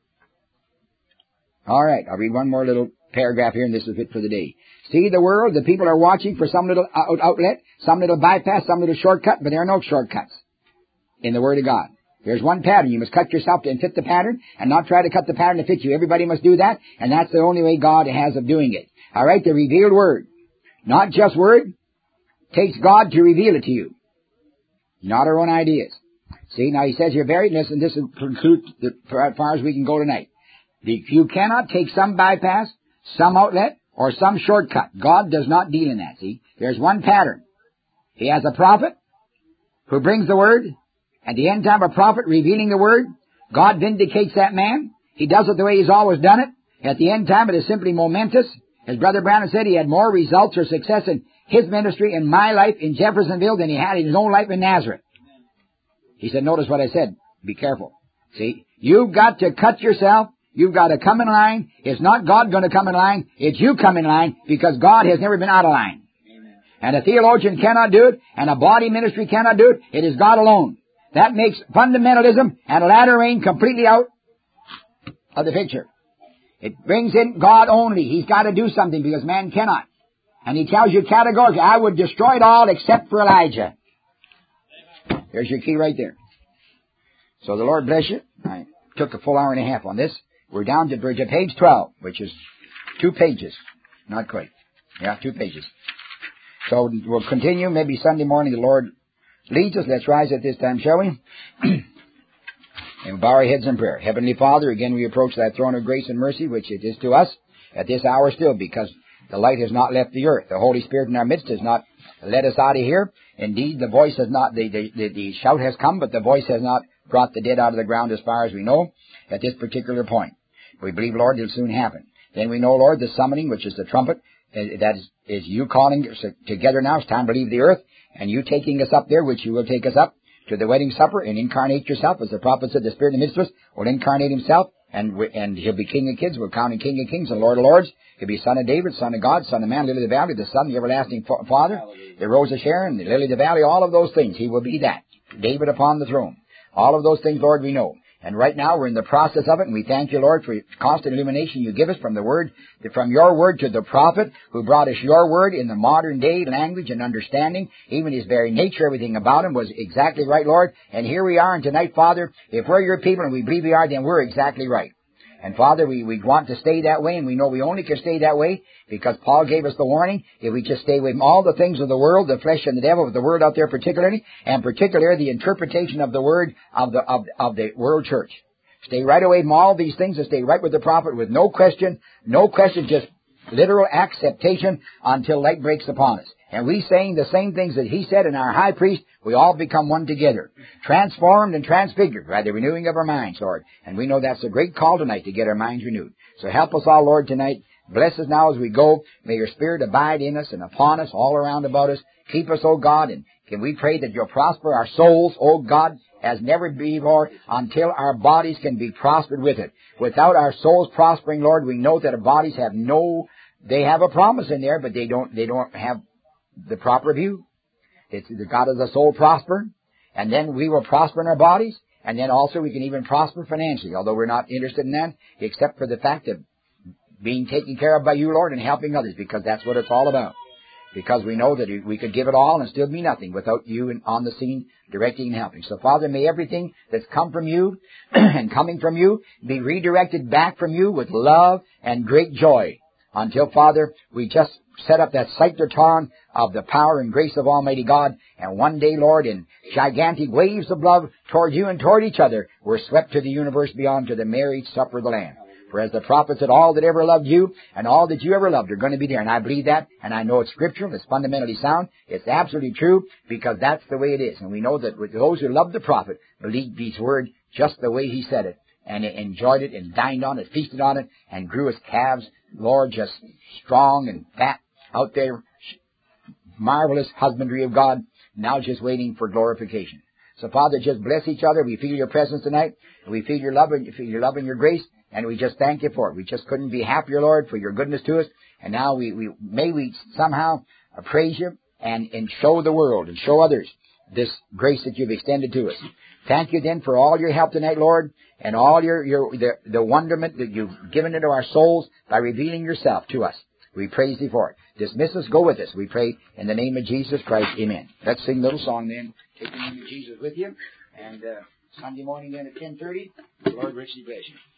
All right, I'll read one more little paragraph here, and this is it for the day. See the world, the people are watching for some little outlet, some little bypass, some little shortcut, but there are no shortcuts in the Word of God. There's one pattern. You must cut yourself to fit the pattern, and not try to cut the pattern to fit you. Everybody must do that, and that's the only way God has of doing it. All right, the revealed Word. Not just Word. Takes God to reveal it to you. Not our own ideas. See, now he says here, very, listen, this will conclude for as far as we can go tonight. You cannot take some bypass, some outlet, or some shortcut. God does not deal in that, see. There's one pattern. He has a prophet who brings the Word. At the end time, a prophet revealing the Word. God vindicates that man. He does it the way He's always done it. At the end time, it is simply momentous. As Brother Branham said, he had more results or success in his ministry in my life in Jeffersonville than he had in his own life in Nazareth. He said, notice what I said. Be careful. See, you've got to cut yourself. You've got to come in line. It's not God going to come in line. It's you come in line, because God has never been out of line. Amen. And a theologian cannot do it, and a body ministry cannot do it. It is God alone. That makes fundamentalism and latter rain completely out of the picture. It brings in God only. He's got to do something, because man cannot. And he tells you categorically, I would destroy it all except for Elijah. There's your key right there. So the Lord bless you. I took a full hour and a half on this. We're down to page 12, which is 2 pages. Not quite. Yeah, 2 pages. So we'll continue. Maybe Sunday morning the Lord leads us. Let's rise at this time, shall we? And bow our heads in prayer. Heavenly Father, again we approach that throne of grace and mercy, which it is to us at this hour still, because the light has not left the earth. The Holy Spirit in our midst has not led us out of here. Indeed, the voice has not, the shout has come, but the voice has not brought the dead out of the ground as far as we know at this particular point. We believe, Lord, it'll soon happen. Then we know, Lord, the summoning, which is the trumpet, that is you calling us together now. It's time to leave the earth, and you taking us up there, which you will take us up to the wedding supper and incarnate yourself. As the prophet said, the Spirit in the midst of us will incarnate Himself, and He'll be King of Kings. We'll count Him King of Kings and Lord of Lords. He'll be Son of David, Son of God, Son of Man, Lily of the Valley, the Son, the everlasting Father, the Rose of Sharon, the Lily of the Valley, all of those things. He will be that. David upon the throne. All of those things, Lord, we know. And right now we're in the process of it, and we thank you, Lord, for constant illumination you give us from the Word, from your Word to the prophet who brought us your Word in the modern day language and understanding. Even his very nature, everything about him was exactly right, Lord. And here we are, and tonight, Father, if we're your people and we believe we are, then we're exactly right. And Father, we want to stay that way, and we know we only can stay that way because Paul gave us the warning. If we just stay away from all the things of the world, the flesh and the devil, with the Word out there particularly, and particularly the interpretation of the Word of the world church. Stay right away from all these things and stay right with the prophet with no question, just literal acceptation until light breaks upon us. And we saying the same things that he said, and our high priest, we all become one together, transformed and transfigured by the renewing of our minds, Lord. And we know that's a great call tonight to get our minds renewed. So help us all, Lord, tonight. Bless us now as we go. May your Spirit abide in us and upon us, all around about us. Keep us, O God, and can we pray that you'll prosper our souls, O God, as never before, until our bodies can be prospered with it. Without our souls prospering, Lord, we know that our bodies have they have a promise in there, but they don't have the proper view. It's the God of the soul prosper, and then we will prosper in our bodies, and then also we can even prosper financially, although we're not interested in that, except for the fact of being taken care of by you, Lord, and helping others, because that's what it's all about. Because we know that we could give it all and still be nothing without you on the scene directing and helping. So, Father, may everything that's come from you and coming from you be redirected back from you with love and great joy. Until, Father, we just set up that cyclotron of the power and grace of Almighty God. And one day, Lord, in gigantic waves of love toward you and toward each other, we're swept to the universe beyond, to the marriage supper of the Lamb. For as the prophet said, all that ever loved you and all that you ever loved are going to be there. And I believe that, and I know it's scriptural, it's fundamentally sound, it's absolutely true, because that's the way it is. And we know that with those who love the prophet believe these words just the way he said it. and enjoyed it and dined on it, feasted on it, and grew as calves, Lord, just strong and fat out there. Marvelous husbandry of God, now just waiting for glorification. So, Father, just bless each other. We feel your presence tonight. We feel your love and your grace, and we just thank you for it. We just couldn't be happier, Lord, for your goodness to us. And now may we somehow praise you and show the world and show others this grace that you've extended to us. Thank you then for all your help tonight, Lord, and all the wonderment that you've given into our souls by revealing yourself to us. We praise thee for it. Dismiss us, go with us. We pray in the name of Jesus Christ. Amen. Let's sing a little song then. Take the name of Jesus with you. And Sunday morning then at 10:30, the Lord richly bless you.